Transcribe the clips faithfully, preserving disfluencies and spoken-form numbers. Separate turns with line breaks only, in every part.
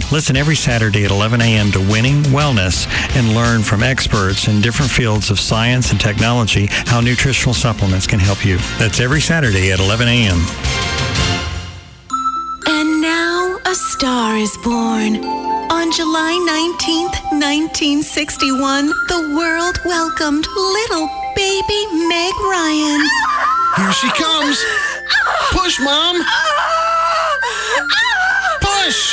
Listen every Saturday at eleven a.m. to Winning Wellness and learn from experts in different fields of science and technology how nutritional supplements can help you. That's every Saturday at eleven a.m.
And now a star is born. On July nineteenth, nineteen sixty-one, the world welcomed little baby Meg Ryan.
Here she comes. Push, Mom. Push.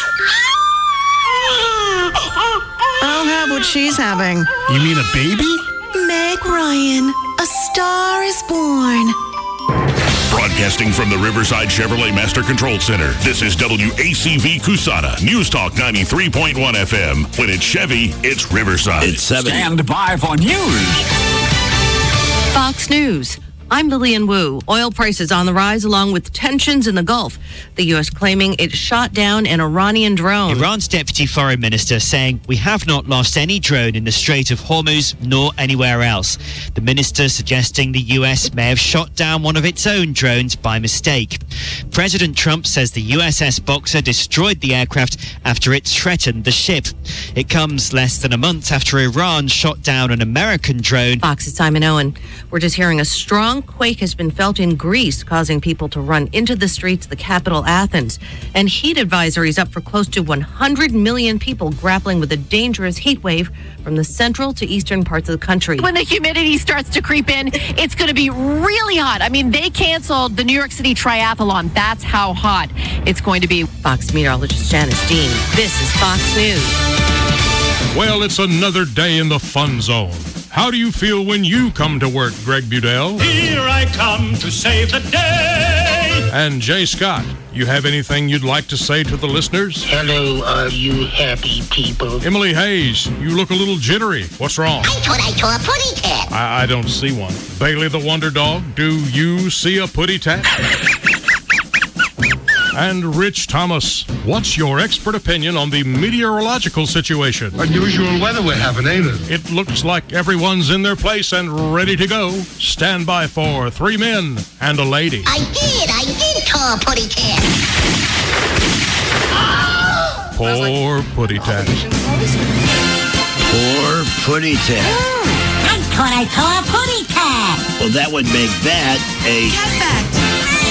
I'll have what she's having.
You mean a baby?
Meg Ryan, a star is born.
Broadcasting from the Riverside Chevrolet Master Control Center, this is W A C V Cusana, News Talk ninety-three point one F M. When it's Chevy, it's Riverside.
It's seven.
Stand by for news.
Fox News. I'm Lillian Wu. Oil prices on the rise along with tensions in the Gulf. The U S claiming it shot down an Iranian drone.
Iran's deputy foreign minister saying, we have not lost any drone in the Strait of Hormuz nor anywhere else. The minister suggesting the U S may have shot down one of its own drones by mistake. President Trump says the U S S Boxer destroyed the aircraft after it threatened the ship. It comes less than a month after Iran shot down an American drone.
Fox's Simon Owen. We're just hearing a strong quake has been felt in Greece, causing people to run into the streets of the capital, Athens. And heat advisories up for close to one hundred million people grappling with a dangerous heat wave from the central to eastern parts of the country.
When the humidity starts to creep in, it's going to be really hot. I mean, they canceled the New York City Triathlon. That's how hot it's going to be.
Fox meteorologist Janice Dean. This is Fox News.
Well, it's another day in the fun zone. How do you feel when you come to work, Greg Budell?
Here I come to save the day.
And Jay Scott, you have anything you'd like to say to the listeners?
Hello, are you happy people?
Emily Hayes, you look a little jittery. What's wrong?
I thought I saw a putty tat.
I, I don't see one. Bailey the Wonder Dog, do you see a putty tat? And Rich Thomas, what's your expert opinion on the meteorological situation?
Unusual weather we're having, ain't it?
It looks like everyone's in their place and ready to go. Stand by for three men and a lady.
I did, I did saw a putty tat.
Poor putty tat.
Poor putty tat.
I thought I saw a putty tat.
Well, that would make that a...
Cat fact.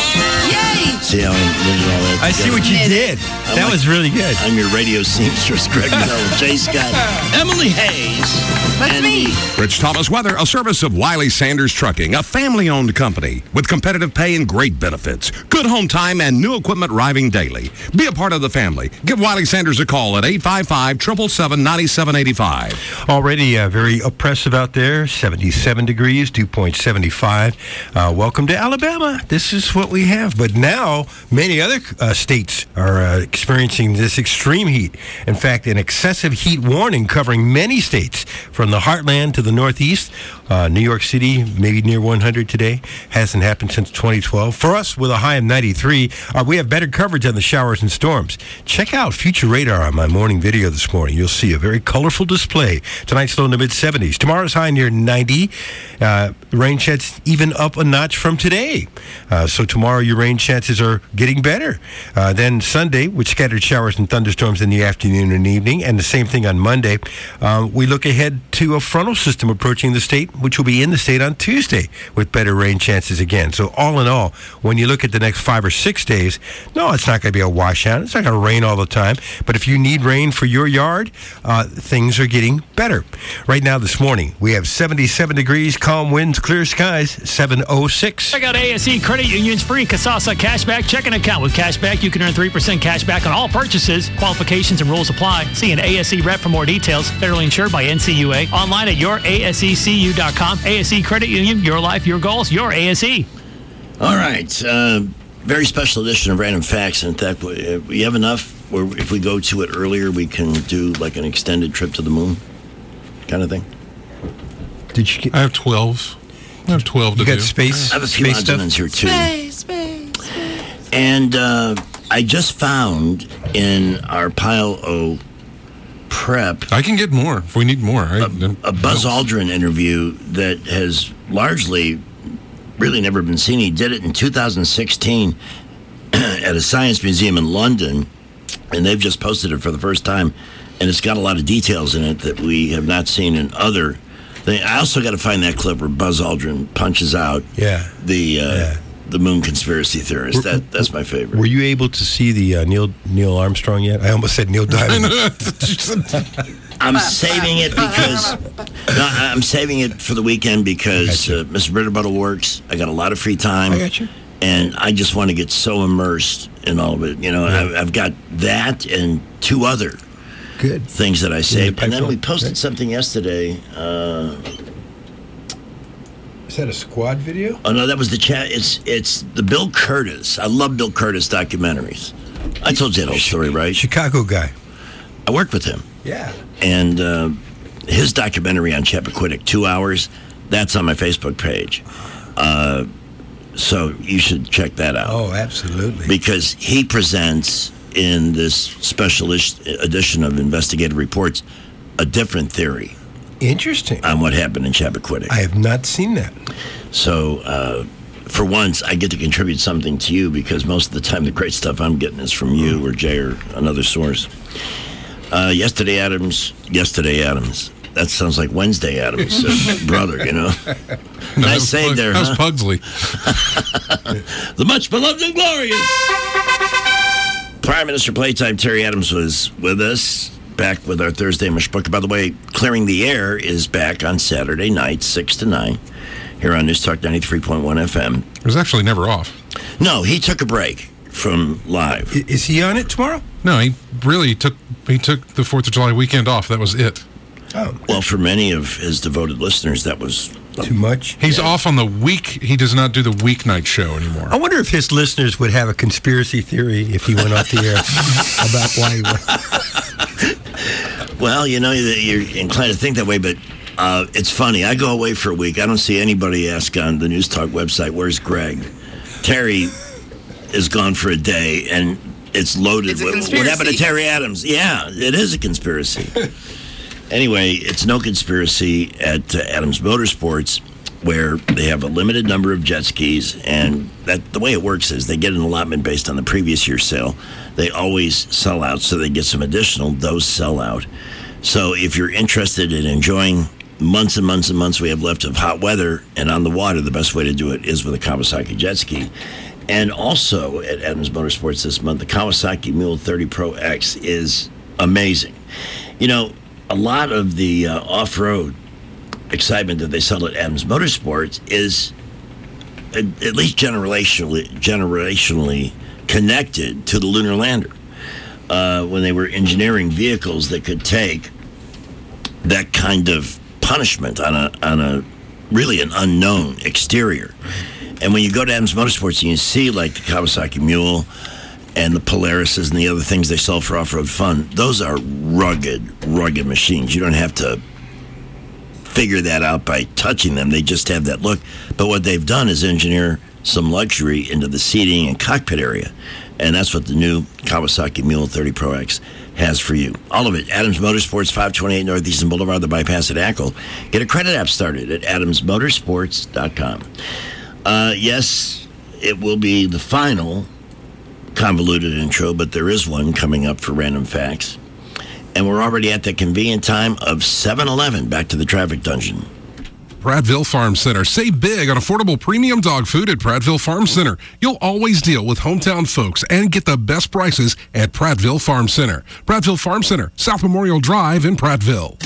Yay!
See how I did all that
I see what you did.
I'm
That
like,
was really good.
I'm your radio seamstress, Greg Miller, Jay Scott, Emily Hayes.
That's me.
Rich Thomas Weather, a service of Wiley Sanders Trucking, a family-owned company with competitive pay and great benefits. Good home time and new equipment arriving daily. Be a part of the family. Give Wiley Sanders a call at eight five five, seven seven seven, nine seven eight five.
Already uh, very oppressive out there, seventy-seven degrees, dew point seven five. Uh, welcome to Alabama. This is what we have. But now, many other uh, states are uh, experiencing this extreme heat. In fact, an excessive heat warning covering many states from the heartland to the northeast. Uh, New York City, maybe near one hundred today. Hasn't happened since twenty twelve. For us, with a high of ninety-three, uh, we have better coverage on the showers and storms. Check out Future Radar on my morning video this morning. You'll see a very colorful display. Tonight's low in the mid-seventies. Tomorrow's high near ninety. Uh, rain chances even up a notch from today. Uh, so tomorrow your rain chances are getting better. Uh, then Sunday, with scattered showers and thunderstorms in the afternoon and evening, and the same thing on Monday. Uh, we look ahead to a frontal system approaching the state, which will be in the state on Tuesday with better rain chances again. So all in all, when you look at the next five or six days, no, it's not going to be a washout. It's not going to rain all the time. But if you need rain for your yard, uh, things are getting better. Right now this morning, we have seventy-seven degrees, calm winds, clear skies, seven oh six.
Check out A S E Credit Union's free Kasasa Cashback checking account. With Cashback, you can earn three percent cash back on all purchases. Qualifications and rules apply. See an A S E rep for more details. Federally insured by N C U A. Online at your A S E C U dot com. A S E Credit Union, your life, your goals, your A S E.
All right. Uh, very special edition of Random Facts. In fact, we, we have enough where if we go to it earlier, we can do like an extended trip to the moon kind of thing.
Did you get...
I have twelve. I have twelve to
you got
do.
space?
I have a few
space
odds
stuff?
and ends here, too.
Space, space, space.
And uh, I just found in our pile of prep...
I can get more if we need more. I,
a, a Buzz Aldrin interview that has largely really never been seen. He did it in two thousand sixteen at a science museum in London. and they've just posted it for the first time, and it's got a lot of details in it that we have not seen in other things. I also got to find that clip where Buzz Aldrin punches out
yeah.
the uh,
yeah.
the moon conspiracy theorist.
Were,
that That's my favorite.
Were you able to see the uh, Neil Neil Armstrong yet? I almost said Neil Diamond.
I'm saving it because no, I'm saving it for the weekend because uh, Mister Bitterbottle works. I got a lot of free time.
I got you.
And I just want to get so immersed in all of it. You know, yeah. I've, I've got that and two other
good
things that I saved.
The
and then we posted
right.
something yesterday. Uh,
Is that a squad video?
Oh no, that was the chat. It's it's the Bill Curtis. I love Bill Curtis documentaries. I told you that whole story, right?
Chicago guy.
I worked with him.
Yeah.
And uh, his documentary on Chappaquiddick, two hours, that's on my Facebook page. Uh, so you should check that out.
Oh, absolutely.
Because he presents in this special ish- edition of Investigative Reports a different theory.
Interesting.
On what happened in Chappaquiddick.
I have not seen that.
So, uh, for once, I get to contribute something to you because most of the time the great stuff I'm getting is from you or Jay or another source. Uh, yesterday, Adams. Yesterday, Adams. That sounds like Wednesday, Adams' uh, brother, you know.
No,
nice save
Pug,
there,
that
huh?
was Pugsley.
The much beloved and glorious Prime Minister Playtime Terry Adams was with us, back with our Thursday Mishpucha. By the way, Clearing the Air is back on Saturday night, six to nine, here on News Talk ninety-three point one F M.
It was actually never off.
No, he took a break from live.
Is he on it tomorrow?
No, he really took he took the fourth of July weekend off. That was it.
Oh.
Well, for many of his devoted listeners, that was
too much.
He's yeah. off on the week. He does not do the weeknight show anymore.
I wonder if his listeners would have a conspiracy theory if he went off the air about why he went.
Well, you know, you're inclined to think that way, but uh, it's funny. I go away for a week. I don't see anybody ask on the News Talk website, where's Greg? Terry is gone for a day, and it's loaded.
It's a
with,
conspiracy.
What happened to Terry Adams? Yeah, it is a conspiracy. Anyway, it's no conspiracy at uh, Adams Motorsports, where they have a limited number of jet skis, and that the way it works is they get an allotment based on the previous year's sale. They always sell out, so they get some additional. Those sell out. So if you're interested in enjoying months and months and months we have left of hot weather and on the water, the best way to do it is with a Kawasaki jet ski. And also at Adams Motorsports this month, the Kawasaki Mule thirty Pro X is amazing. You know, a lot of the uh, off-road excitement that they sell at Adams Motorsports is at, at least generationally generationally connected to the lunar lander. Uh, when they were engineering vehicles that could take that kind of punishment on a on a really an unknown exterior. And when you go to Adams Motorsports and you see like the Kawasaki Mule and the Polarises and the other things they sell for off-road fun, those are rugged, rugged machines. You don't have to figure that out by touching them. They just have that look. But what they've done is engineer some luxury into the seating and cockpit area. And that's what the new Kawasaki Mule thirty Pro X has for you. All of it. Adams Motorsports, five twenty-eight Northeastern Boulevard, the bypass at Ackle. Get a credit app started at adams motorsports dot com. Uh, yes, it will be the final convoluted intro, but there is one coming up for Random Facts. And we're already at the convenient time of seven eleven. Back to the traffic dungeon.
Prattville Farm Center. Save big on affordable premium dog food at Prattville Farm Center. You'll always deal with hometown folks and get the best prices at Prattville Farm Center. Prattville Farm Center, South Memorial Drive in Prattville.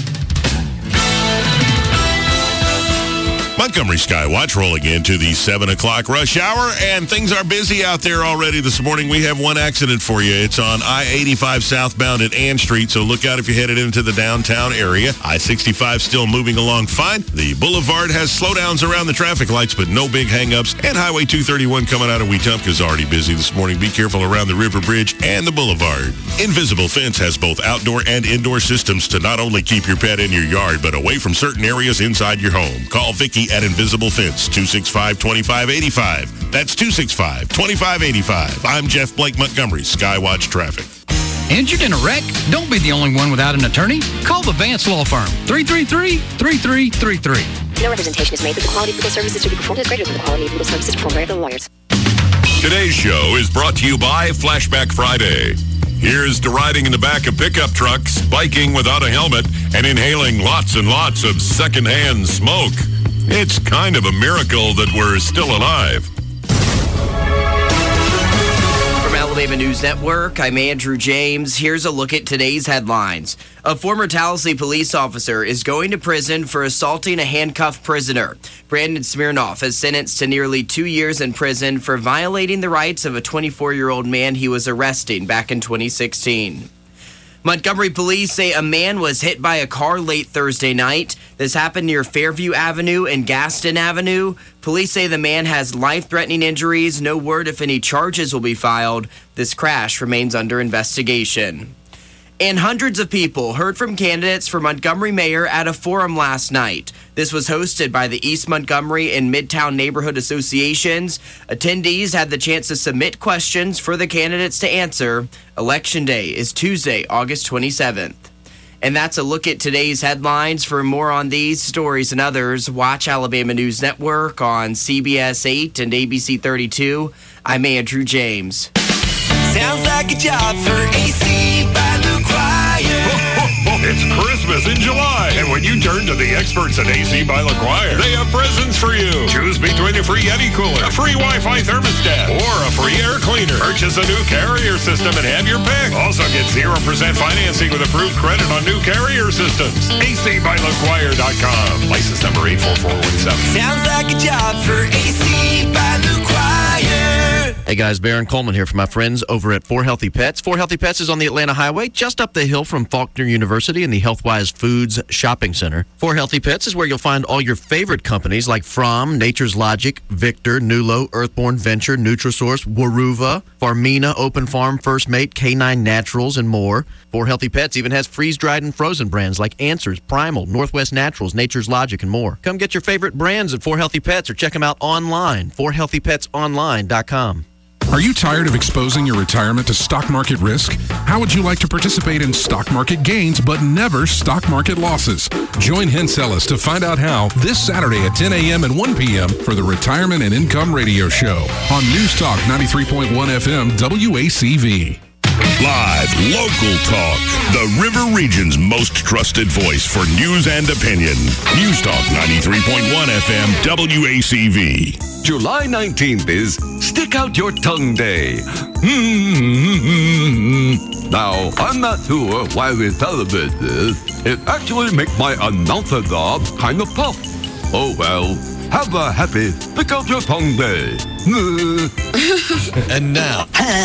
Montgomery Skywatch rolling into the seven o'clock rush hour, and things are busy out there already this morning. We have one accident for you. It's on I eighty-five southbound at Ann Street, so look out if you're headed into the downtown area. I sixty-five still moving along fine. The boulevard has slowdowns around the traffic lights, but no big hang-ups. And Highway two thirty-one coming out of Wetumpka is already busy this morning. Be careful around the River Bridge and the boulevard. Invisible Fence has both outdoor and indoor systems to not only keep your pet in your yard, but away from certain areas inside your home. Call Vicky at Invisible Fence, two six five, two five eight five. That's two six five, two five eight five. I'm Jeff Blake Montgomery, Skywatch Traffic.
Injured in a wreck? Don't be the only one without an attorney. Call the Vance Law Firm, three three three, three three three three.
No representation is made that the quality of legal services to be performed is greater than the quality of legal services performed by other lawyers.
Today's show is brought to you by Flashback Friday. Here's to riding in the back of pickup trucks, biking without a helmet, and inhaling lots and lots of secondhand smoke. It's kind of a miracle that we're still alive.
From Alabama News Network, I'm Andrew James. Here's a look at today's headlines. A former Tallahassee police officer is going to prison for assaulting a handcuffed prisoner. Brandon Smirnoff is sentenced to nearly two years in prison for violating the rights of a twenty-four-year-old man he was arresting back in twenty sixteen. Montgomery police say a man was hit by a car late Thursday night. This happened near Fairview Avenue and Gaston Avenue. Police say the man has life-threatening injuries. No word if any charges will be filed. This crash remains under investigation. And hundreds of people heard from candidates for Montgomery mayor at a forum last night. This was hosted by the East Montgomery and Midtown Neighborhood Associations. Attendees had the chance to submit questions for the candidates to answer. Election Day is Tuesday, August twenty-seventh. And that's a look at today's headlines. For more on these stories and others, watch Alabama News Network on C B S eight and A B C thirty-two. I'm Andrew James.
Sounds like a job for A C by LaQuire.
It's Christmas in July, and when you turn to the experts at A C by LaQuire, they have presents for you. Choose between a free Yeti cooler, a free Wi-Fi thermostat, or a free air cleaner. Purchase a new carrier system and have your pick. Also get zero percent financing with approved credit on new carrier systems. A C by LaQuire dot com. License number eight four four one seven.
Sounds like a job for A C by LaQuire.
Hey guys, Baron Coleman here for my friends over at four Healthy Pets. four Healthy Pets is on the Atlanta Highway, just up the hill from Faulkner University in the HealthWise Foods Shopping Center. four Healthy Pets is where you'll find all your favorite companies like Fromm, Nature's Logic, Victor, Nulo, Earthborn Venture, Nutrisource, Waruva, Farmina, Open Farm, First Mate, K nine Naturals, and more. four Healthy Pets even has freeze-dried and frozen brands like Answers, Primal, Northwest Naturals, Nature's Logic, and more. Come get your favorite brands at four Healthy Pets or check them out online, four healthy pets online dot com.
Are you tired of exposing your retirement to stock market risk? How would you like to participate in stock market gains but never stock market losses? Join Hensellis to find out how this Saturday at ten a.m. and one p.m. for the Retirement and Income Radio Show on News Talk ninety-three point one F M W A C V.
Live, local talk. The River Region's most trusted voice for news and opinion. News Talk ninety-three point one F M W A C V.
July nineteenth is Stick Out Your Tongue Day. Now, I'm not sure why we celebrate this. It actually makes my announcer job kind of tough. Oh well, have a happy Stick Out Your Tongue Day.
And now.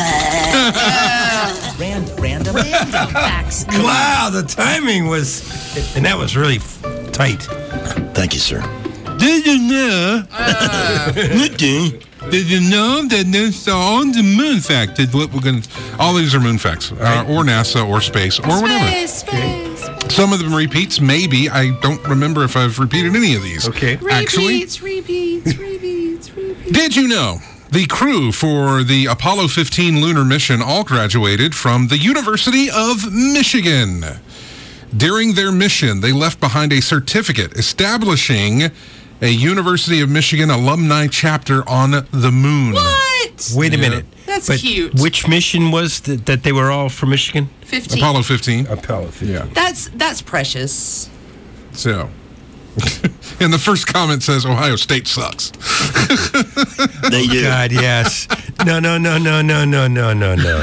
Random, random, random facts.
Wow, the timing was, and that was really tight.
Thank you, sir.
Did you know? Uh, Did you know that this all the moon fact is what we're going to...
All these are moon facts, uh, or NASA, or space, or whatever.
Space, space, space.
Some of them repeats, maybe. I don't remember if I've repeated any of these.
Okay.
Actually,
Repeats, repeats, repeats, repeats.
did you know the crew for the Apollo fifteen lunar mission all graduated from the University of Michigan? During their mission, they left behind a certificate establishing a University of Michigan alumni chapter on the moon.
What?
Wait a
Yeah.
minute.
That's
But
cute.
Which mission was th- that they were all from Michigan?
fifteen.
Apollo fifteen.
Apollo fifteen.
Yeah.
That's that's precious.
So, and the first comment says Ohio State sucks.
They do.
God, yes. No, no, no, no, no, no, no, no, no.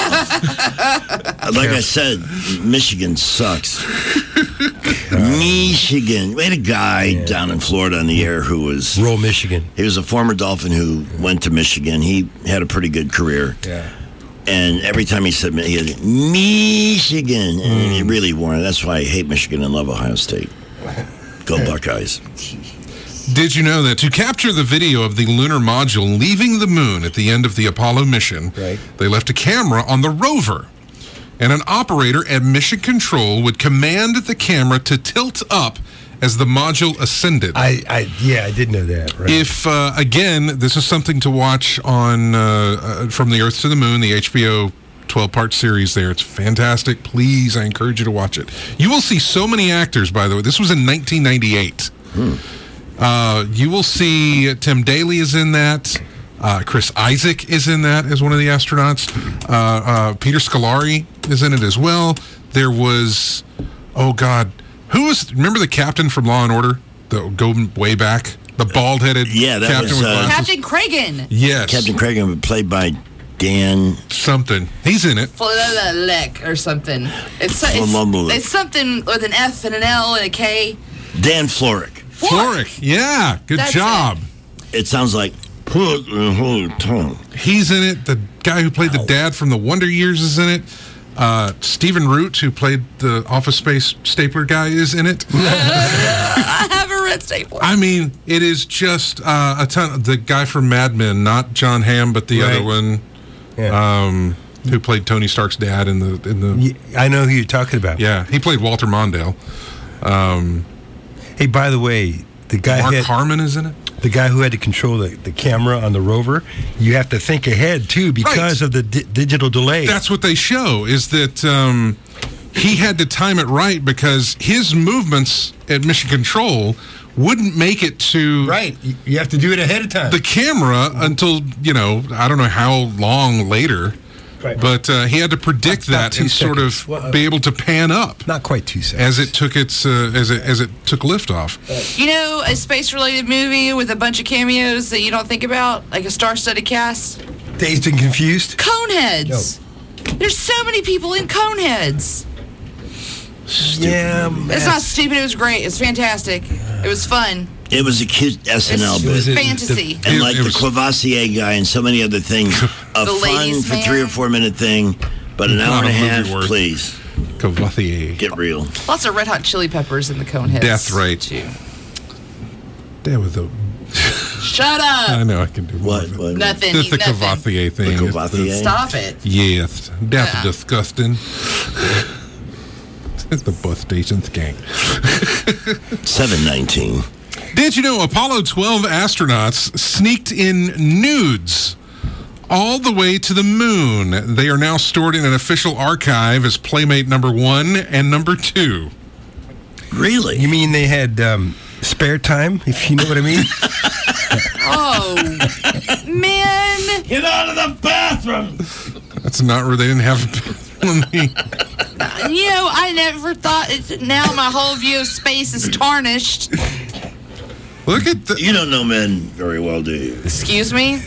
Like I said, Michigan sucks. Michigan. We had a guy yeah. down in Florida on the air who was...
Roll Michigan.
He was a former Dolphin who went to Michigan. He had a pretty good career.
Yeah.
And every time he said he had Michigan, and he really wanted. That's why I hate Michigan and love Ohio State. Go Buckeyes.
Did you know that to capture the video of the lunar module leaving the moon at the end of the Apollo mission,
right.
they left a camera on the rover, and an operator at Mission Control would command the camera to tilt up as the module ascended.
I, I yeah, I did know that. Right.
If, uh, again, this is something to watch on uh, uh, From the Earth to the Moon, the H B O twelve-part series there. It's fantastic. Please, I encourage you to watch it. You will see so many actors, by the way. This was in nineteen ninety-eight. Hmm. Uh, you will see Tim Daly is in that. Uh, Chris Isaac is in that as one of the astronauts. Uh, uh, Peter Scolari is in it as well. There was, oh God, who was, remember the captain from Law and Order? The going way back? The bald-headed
yeah, that
captain
was,
with
uh,
glasses?
Captain Cragen.
Yes.
Captain Cragen, played by Dan
something. He's in it.
Flalek or something. It's, it's, it's something with an F and an L and a K.
Dan Florek.
Florek, yeah. Good
That's
job.
It. it sounds like...
He's in it. The guy who played the dad from the Wonder Years is in it. Uh, Stephen Root, who played the Office Space stapler guy, is in it.
I have a red stapler.
I mean, it is just uh, a ton. The guy from Mad Men, not John Hamm, but the
Right.
other one, um, who played Tony Stark's dad in the in the.
I know who you're talking about.
Yeah, he played Walter Mondale. Um,
hey, by the way, the guy
Mark
had,
Harmon is in it.
The guy who had to control the, the camera on the rover, you have to think ahead too because
Right.
of the di- digital delay.
That's what they show, is that um, he had to time it right because his movements at Mission Control wouldn't make it to
right. You have to do it ahead of time.
the camera until, you know, I don't know how long later.
Right.
But uh, he had to predict
About
that
two
and sort of
seconds. Well, uh,
be able to pan up
Not quite two seconds.
as it took its uh, as it as it took liftoff.
You know, a space-related movie with a bunch of cameos that you don't think about, like a star-studded cast.
Dazed and Confused.
Coneheads. There's so many people in Coneheads.
Yeah,
It's not stupid. It was great. It's fantastic. It was fun.
It was a cute S N L
It's
bit.
was a- fantasy.
And
It-
like
it
the
was-
Courvoisier guy and so many other things. A
The
fun
ladies'
for
man.
three or four minute thing, but an hour
Not
and a
a movie
half,
worth.
please.
Courvoisier.
Get real.
Lots of Red Hot Chili Peppers in the Coneheads.
Death rate.
Too.
That was a.
Shut up.
I know I can do more.
What? what?
Nothing.
Just the
nothing.
Courvoisier thing.
The
is
Courvoisier?
the-
Stop it.
Yes, that's
Yeah.
disgusting. It's the bus station skank.
seven nineteen.
Did you know Apollo twelve astronauts sneaked in nudes all the way to the moon? They are now stored in an official archive as Playmate number one and number two.
Really?
You mean they had um, spare time, if you know what I mean?
Oh, man.
Get out of the bathroom!
That's not where they didn't have.
You know, I never thought it. Now my whole view of space is tarnished.
Look at the.
You don't know men very well, do you?
Excuse me?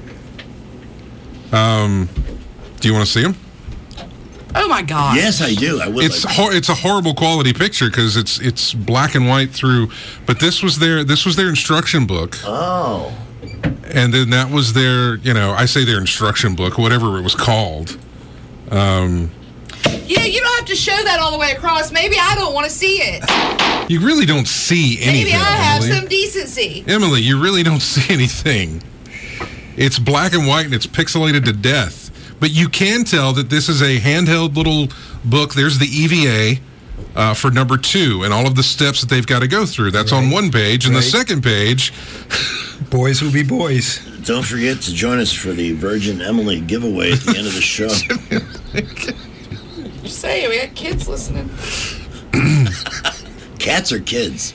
Um, do you want to see them?
Oh, my God.
Yes, I do. I would.
It's
like
hor- it's a horrible quality picture because it's it's black and white through. But this was their this was their instruction book.
Oh.
And then that was their, you know, I say their instruction book, whatever it was called. Um,
You know, you don't have to show that all the way across. Maybe I don't want to see it.
you really don't see anything.
Maybe I have
Emily.
some decency.
Emily, you really don't see anything. It's black and white and it's pixelated to death. But you can tell that this is a handheld little book. There's the E V A uh, for number two and all of the steps that they've got to go through. That's
Right.
on one page. And
Right.
the second page,
Boys will be boys.
Don't forget to join us for the Virgin Emily giveaway at the end of the show.
Just say we got kids listening.
Cats or kids?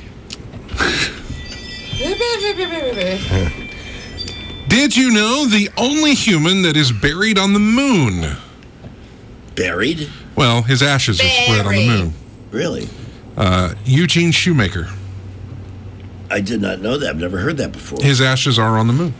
did you know the only human that is buried on the moon?
Buried?
Well, his ashes are spread on the moon.
Really?
Uh, Eugene Shoemaker.
I did not know that. I've never heard that before.
His ashes are on the moon.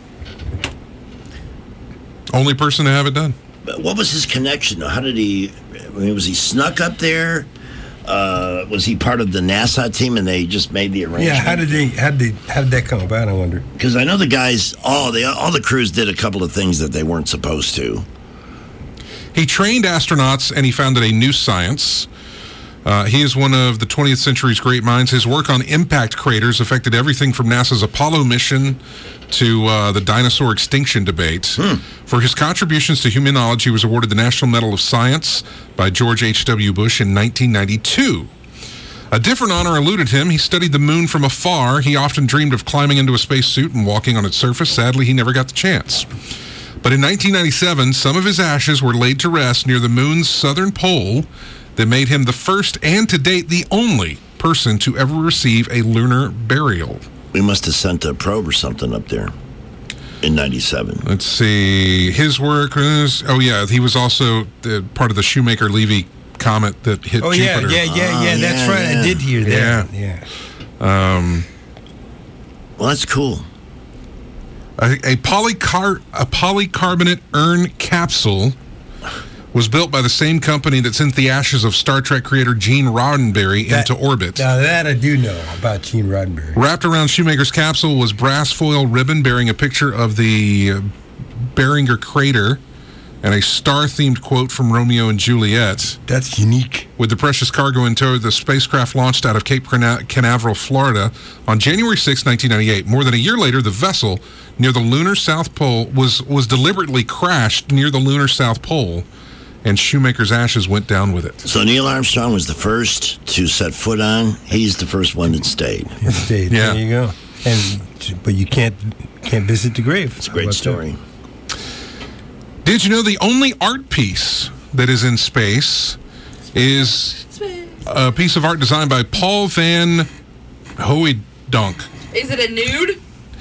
Only person to have it done.
But what was his connection? How did he? I mean, was he snuck up there? Uh, was he part of the NASA team and they just made the arrangement?
Yeah, how did they? How did they, how did that come about? I wonder.
Because I know the guys. All the all the crews did a couple of things that they weren't supposed to.
He trained astronauts and he founded a new science. Uh, he is one of the twentieth century's great minds. His work on impact craters affected everything from NASA's Apollo mission to uh, the dinosaur extinction debate.
Hmm.
For his contributions to human knowledge, he was awarded the National Medal of Science by George H W. Bush in nineteen ninety-two. A different honor eluded him. He studied the moon from afar. He often dreamed of climbing into a spacesuit and walking on its surface. Sadly, he never got the chance. But in nineteen ninety-seven, some of his ashes were laid to rest near the moon's southern pole that made him the first and to date the only person to ever receive a lunar burial.
We must have sent a probe or something up there. in ninety-seven.
Let's see. His work was, oh, yeah, he was also the, part of the Shoemaker-Levy comet that hit
oh,
Jupiter.
yeah, yeah, yeah, yeah. That's
yeah,
right.
yeah.
I did hear that.
Yeah.
Yeah.
Um,
well, that's cool.
A, a, polycar- a polycarbonate urn capsule was built by the same company that sent the ashes of Star Trek creator Gene Roddenberry
That-
into orbit.
Now, that I do know about Gene Roddenberry.
Wrapped around Shoemaker's capsule was brass foil ribbon bearing a picture of the uh, Beringer crater and a star-themed quote from Romeo and Juliet.
That's unique.
With the precious cargo in tow, the spacecraft launched out of Cape Cana- Canaveral, Florida on January sixth, nineteen ninety-eight. More than a year later, the vessel near the lunar South Pole was, was deliberately crashed near the lunar South Pole, and Shoemaker's ashes went down with it.
So Neil Armstrong was the first to set foot on. He's the first one that stayed.
It stayed.
Yeah.
There you go. And but you can't can't visit the grave.
It's a great story.
Did you know the only art piece that is in space is a piece of art designed by Paul Van Hooijdonk?
Is it a nude?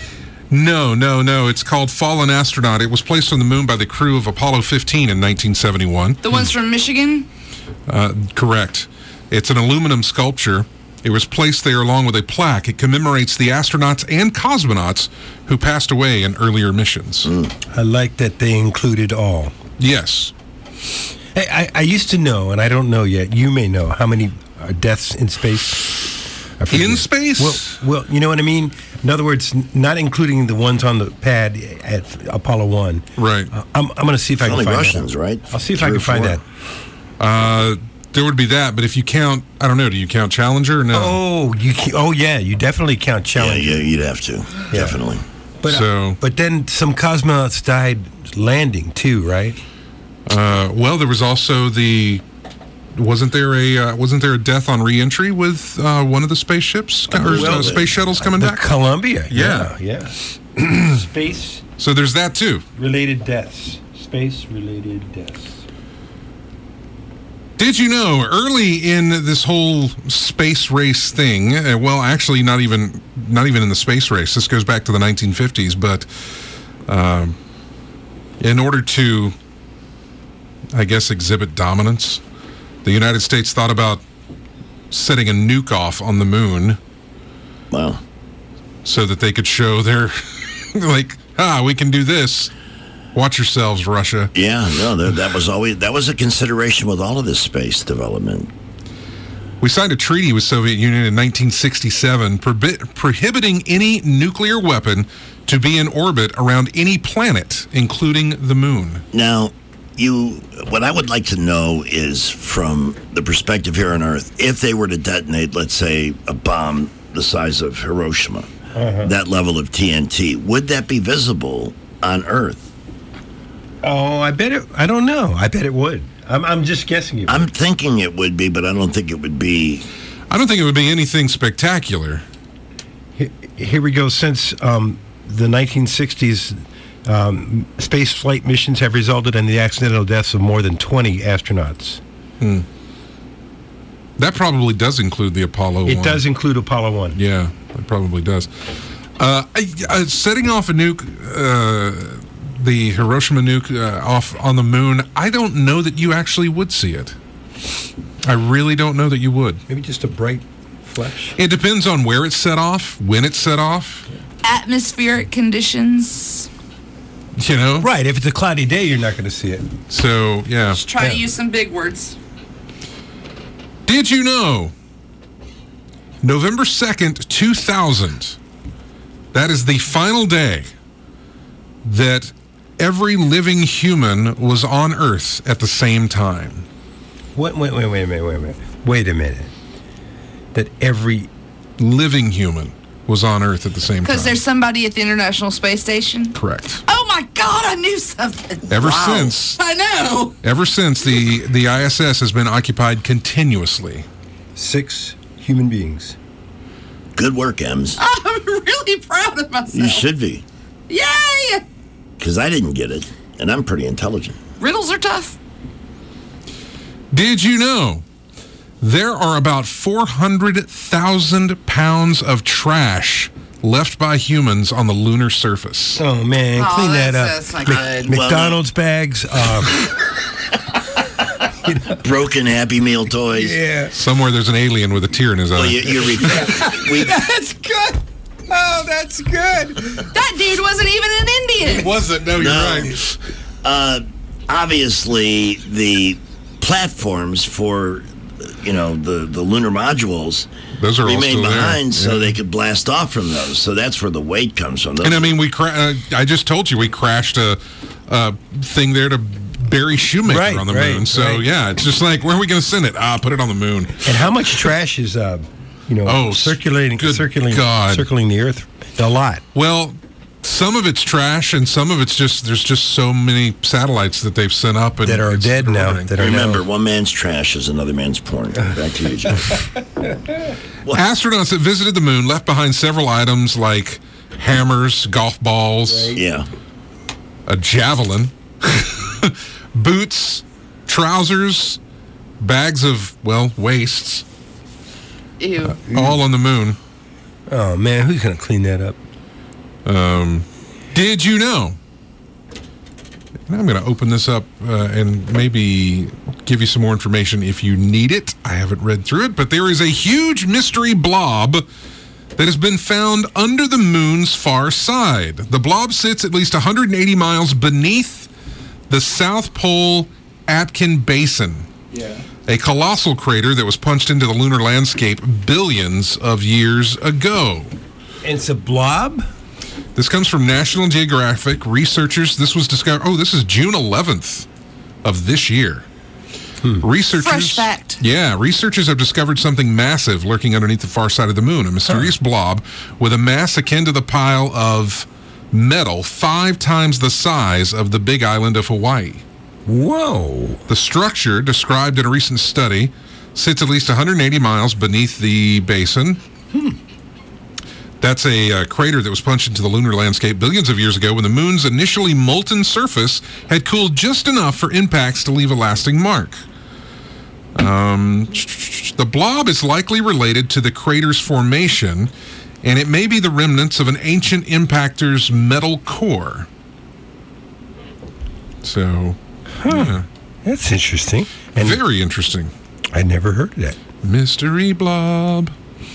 No, no, no. It's called Fallen Astronaut. It was placed on the moon by the crew of Apollo fifteen in nineteen seventy-one.
The ones from Michigan?
Uh, correct. It's an aluminum sculpture. It was placed there along with a plaque. It commemorates the astronauts and cosmonauts who passed away in earlier missions.
Mm. I like that they included all.
Yes.
Hey, I, I used to know, and I don't know yet. You may know how many uh, deaths in space. I forget.
In space?
Well, well, you know what I mean. In other words, n- not including the ones on the pad at Apollo One.
Right.
Uh, I'm, I'm going to see if I can
Only
find
Russians,
that.
right?
I'll see if
Three
I
or
can find
four.
that.
Uh, there would be that, but if you count, I don't know, do you count Challenger or no?
Oh, you. ca- Oh, yeah. You definitely count Challenger.
Yeah, yeah, you'd have to. Definitely.
But, uh,
So-
but then some cosmonauts died landing too, right?
Uh, well, there was also the. Wasn't there a uh, wasn't there a death on re-entry with uh, one of the spaceships or
well,
uh, space shuttles coming
the
back?
Columbia.
Yeah.
Yeah. yeah. Space
So there's that too.
related deaths. Space related deaths.
Did you know early in this whole space race thing? Uh, well, actually, not even not even in the space race. This goes back to the nineteen fifties. But um, in order to, I guess, exhibit dominance, the United States thought about setting a nuke off on the moon.
Wow.
So that they could show their, like, ah, we can do this. Watch yourselves, Russia.
Yeah, no, that, that was always that was a consideration with all of this space development.
We signed a treaty with Soviet Union in nineteen sixty-seven probi- prohibiting any nuclear weapon to be in orbit around any planet, including the moon.
Now, you, what I would like to know is from the perspective here on Earth, if they were to detonate, let's say, a bomb the size of Hiroshima,
Uh-huh.
that level of T N T, would that be visible on Earth?
Oh, I bet it. I don't know. I bet it would. I'm, I'm just guessing it would.
I'm thinking it would be, but I don't think it would be.
I don't think it would be anything spectacular.
Here, here we go. Since um, the nineteen sixties, um, space flight missions have resulted in the accidental deaths of more than twenty astronauts.
Hmm. That probably does include the Apollo
It
one.
does include Apollo one.
Yeah, it probably does. Uh, I, I, setting off a nuke, uh, the Hiroshima nuke uh, off on the moon, I don't know that you actually would see it. I really don't know that you would.
Maybe just a bright flash.
It depends on where it's set off, when it's set off.
Atmospheric conditions.
You know?
Right. If it's a cloudy day, you're not going to see it.
So, yeah.
Just try
Yeah.
to use some big words.
Did you know November second, two thousand, that is the final day that every living human was on Earth at the same time?
Wait, wait, wait, wait a minute, wait a minute. Wait a minute. That every
living human was on Earth at the same time.
Because there's somebody at the International Space Station.
Correct.
Oh my God, I knew something.
Ever since,
I know.
ever since the, the I S S has been occupied continuously.
Six human beings.
Good work, Ems.
I'm really proud of myself.
You should be,
Yay!
because I didn't get it, and I'm pretty intelligent.
Riddles are tough.
Did you know there are about four hundred thousand pounds of trash left by humans on the lunar surface.
Oh, man,
Oh,
clean that up.
that's- that's not
Mc-
good.
McDonald's bags. Um,
Broken Happy Meal toys.
yeah.
Somewhere there's an alien with a tear in his eye.
Well, you, you're re- we,
That's good. Oh, that's good.
That dude wasn't even an Indian.
wasn't. No, you're
No.
right.
uh, obviously, the platforms for, you know, the, the lunar modules
Those are all
remain
still there.
behind so
Yeah.
they could blast off from those. So that's where the weight comes from. Those
And I mean, we cra- uh, I just told you we crashed a, a thing there to bury Shoemaker
Right,
on the
right,
moon. So,
right.
yeah, it's just like, where are we going to send it? Ah, put it on the moon.
And how much trash is, uh, you know,
Oh,
circulating,
good
circulating,
God.
circling the Earth? A lot.
Well, some of it's trash, and some of it's just, there's just so many satellites that they've sent up. And
That are
it's
dead now,
extraordinary.
that are
Remember,
now-
one man's trash is another man's porn. Back to you, Joe.
Astronauts that visited the moon left behind several items like hammers, golf balls,
Yeah.
a javelin, boots, trousers, bags of, well, wastes,
Ew.
all on the moon.
Oh, man, who's going to clean that up?
Um, did you know? And I'm going to open this up uh, and maybe give you some more information if you need it. I haven't read through it, but there is a huge mystery blob that has been found under the moon's far side. The blob sits at least one hundred eighty miles beneath the South Pole Atkin Basin.
Yeah.
A colossal crater that was punched into the lunar landscape billions of years ago.
And it's a blob?
This comes from National Geographic. Researchers, this was discovered, oh, this is June eleventh of this year. Researchers,
Fresh fact.
Yeah, researchers have discovered something massive lurking underneath the far side of the moon. A mysterious blob with a mass akin to the pile of metal five times the size of the big island of Hawaii.
Whoa.
The structure, described in a recent study, sits at least one hundred eighty miles beneath the basin. That's a uh, crater that was punched into the lunar landscape billions of years ago when the moon's initially molten surface had cooled just enough for impacts to leave a lasting mark. Um, the blob is likely related to the crater's formation, and it may be the remnants of an ancient impactor's metal core. So, yeah.
That's interesting. And
Very interesting.
I never heard of that.
Mystery blob.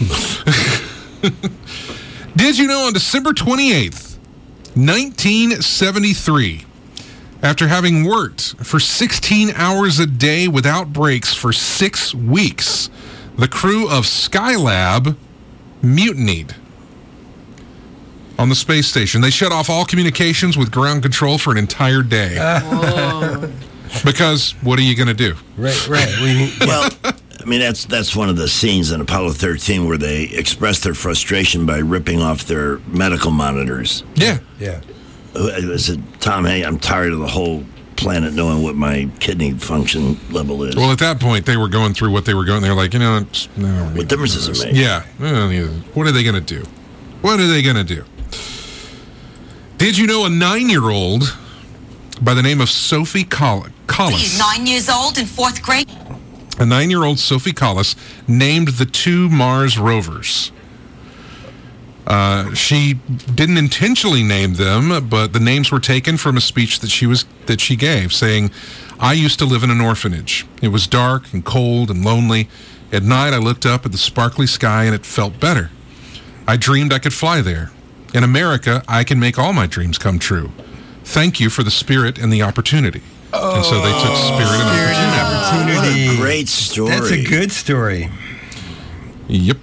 Did you know on December twenty-eighth, nineteen seventy-three, after having worked for sixteen hours a day without breaks for six weeks, the crew of Skylab mutinied on the space station. They shut off all communications with ground control for an entire day. Because what are you going to do?
Right, right. We,
Well, I mean, that's that's one of the scenes in Apollo thirteen where they express their frustration by ripping off their medical monitors.
Yeah.
yeah.
I said, Tom, hey, I'm tired of the whole planet knowing what my kidney function level is.
Well, at that point, they were going through what they were going. They're like, you know, it's, no.
What difference does it make?
Yeah. Well, yeah. What are they going to do? What are they going to do? Did you know a nine-year-old by the name of Sophie Coll- Collis,
Nine years old in fourth grade.
a nine-year-old Sophie Collis, named the two Mars rovers. Uh, she didn't intentionally name them, but the names were taken from a speech that she was that she gave, saying, "I used to live in an orphanage. It was dark and cold and lonely. At night, I looked up at the sparkly sky and it felt better. I dreamed I could fly there. In America, I can make all my dreams come true. Thank you for the spirit and the opportunity." And so they took spirit and opportunity.
Opportunity.
What a great story.
That's a good story.
Yep.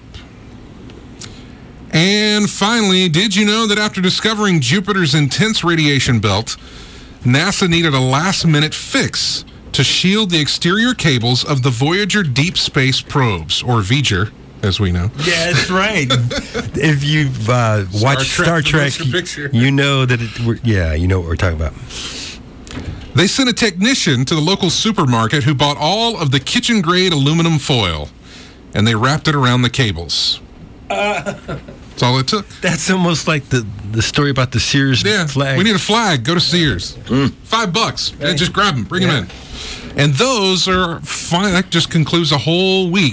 And finally, did you know that after discovering Jupiter's intense radiation belt, NASA needed a last-minute fix to shield the exterior cables of the Voyager Deep Space Probes, or Voyager, as we know.
Yeah, that's right. If you've uh, watched
Trek,
Star
the
Trek,
motion picture.
you know that it, we're, yeah, you know what we're talking about.
They sent a technician to the local supermarket who bought all of the kitchen-grade aluminum foil, and they wrapped it around the cables. That's all it took.
That's almost like the, the story about the Sears
Yeah,
flag.
we need a flag. Go to Sears. Five bucks. Yeah, just grab them. Bring
Yeah.
them in. And those are fine. That just concludes a whole week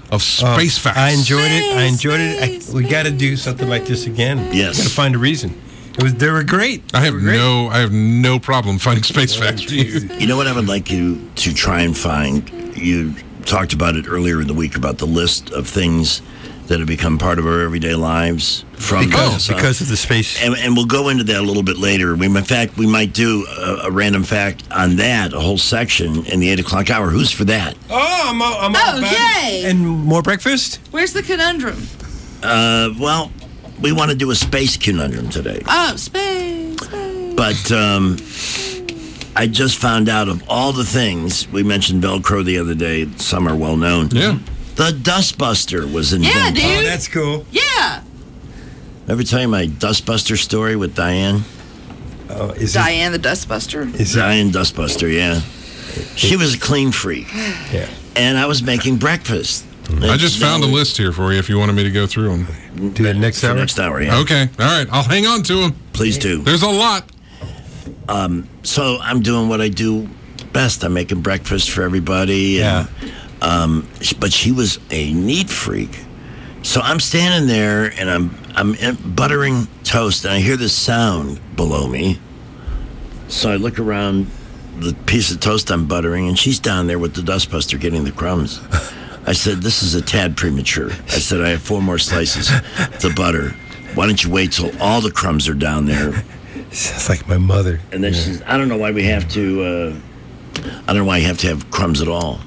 of Space
Um,
Facts.
I enjoyed it. I enjoyed it. I, we got to do something like this again.
Yes.
Got to find a reason. It was. They were great.
I have no. I have no problem finding Space Facts for you.
You know what I would like you to try and find? You talked about it earlier in the week about the list of things that have become part of our everyday lives from
Because,
NASA.
because of the space.
And, and we'll go into that a little bit later. We, in fact, we might do a, a random fact on that, a whole section in the eight o'clock hour. Who's for that?
Oh, I'm. all- I'm all
Oh,
back.
yay!
And more breakfast.
Where's the conundrum?
Uh, well, we want to do a space conundrum today.
Oh, space, space.
But um, I just found out of all the things, we mentioned Velcro the other day, some are well known.
Yeah.
The Dustbuster was
Yeah,
invented.
dude.
Oh, that's cool.
Yeah.
Ever tell you my Dustbuster story with Diane?
Oh, is
Diane the Dustbuster.
Is
Diane Dustbuster, yeah. She was a clean freak.
Yeah.
And I was making breakfast.
I just found a list here for you if you wanted me to go through them.
Do it next
For
hour.
next hour, yeah.
Okay. All right. I'll hang on to them.
Please do.
There's a lot.
Um, so I'm doing what I do best. I'm making breakfast for everybody. And,
Yeah.
Um, sh- but she was a neat freak. So I'm standing there and I'm I'm in- buttering toast and I hear this sound below me. So I look around the piece of toast I'm buttering and she's down there with the Dustbuster getting the crumbs. I said, this is a tad premature. I said, I have four more slices to butter. Why don't you wait till all the crumbs are down there?
Sounds like my mother.
And then she says, I don't know why we have to, uh, I don't know why you have to have crumbs at all.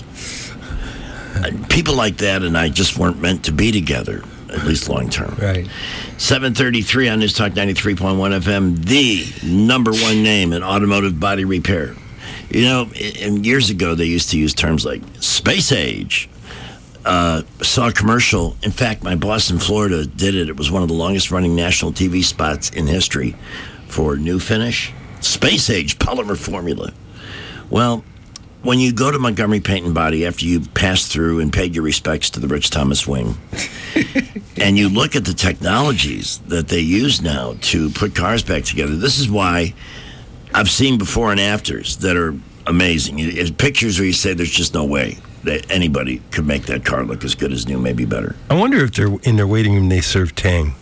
And people like that and I just weren't meant to be together, at least long term.
Right.
seven thirty-three on News Talk ninety-three point one F M, the number one name in automotive body repair. You know, and years ago they used to use terms like space age. Uh, saw a commercial. In fact, my boss in Florida did it. It was one of the longest running national T V spots in history for New Finish. Space age polymer formula. Well, when you go to Montgomery Paint and Body after you pass through and paid your respects to the Rich Thomas wing, and you look at the technologies that they use now to put cars back together, this is why I've seen before and afters that are amazing. It's pictures where you say there's just no way that anybody could make that car look as good as new, maybe better.
I wonder if they're in their waiting room. They serve Tang.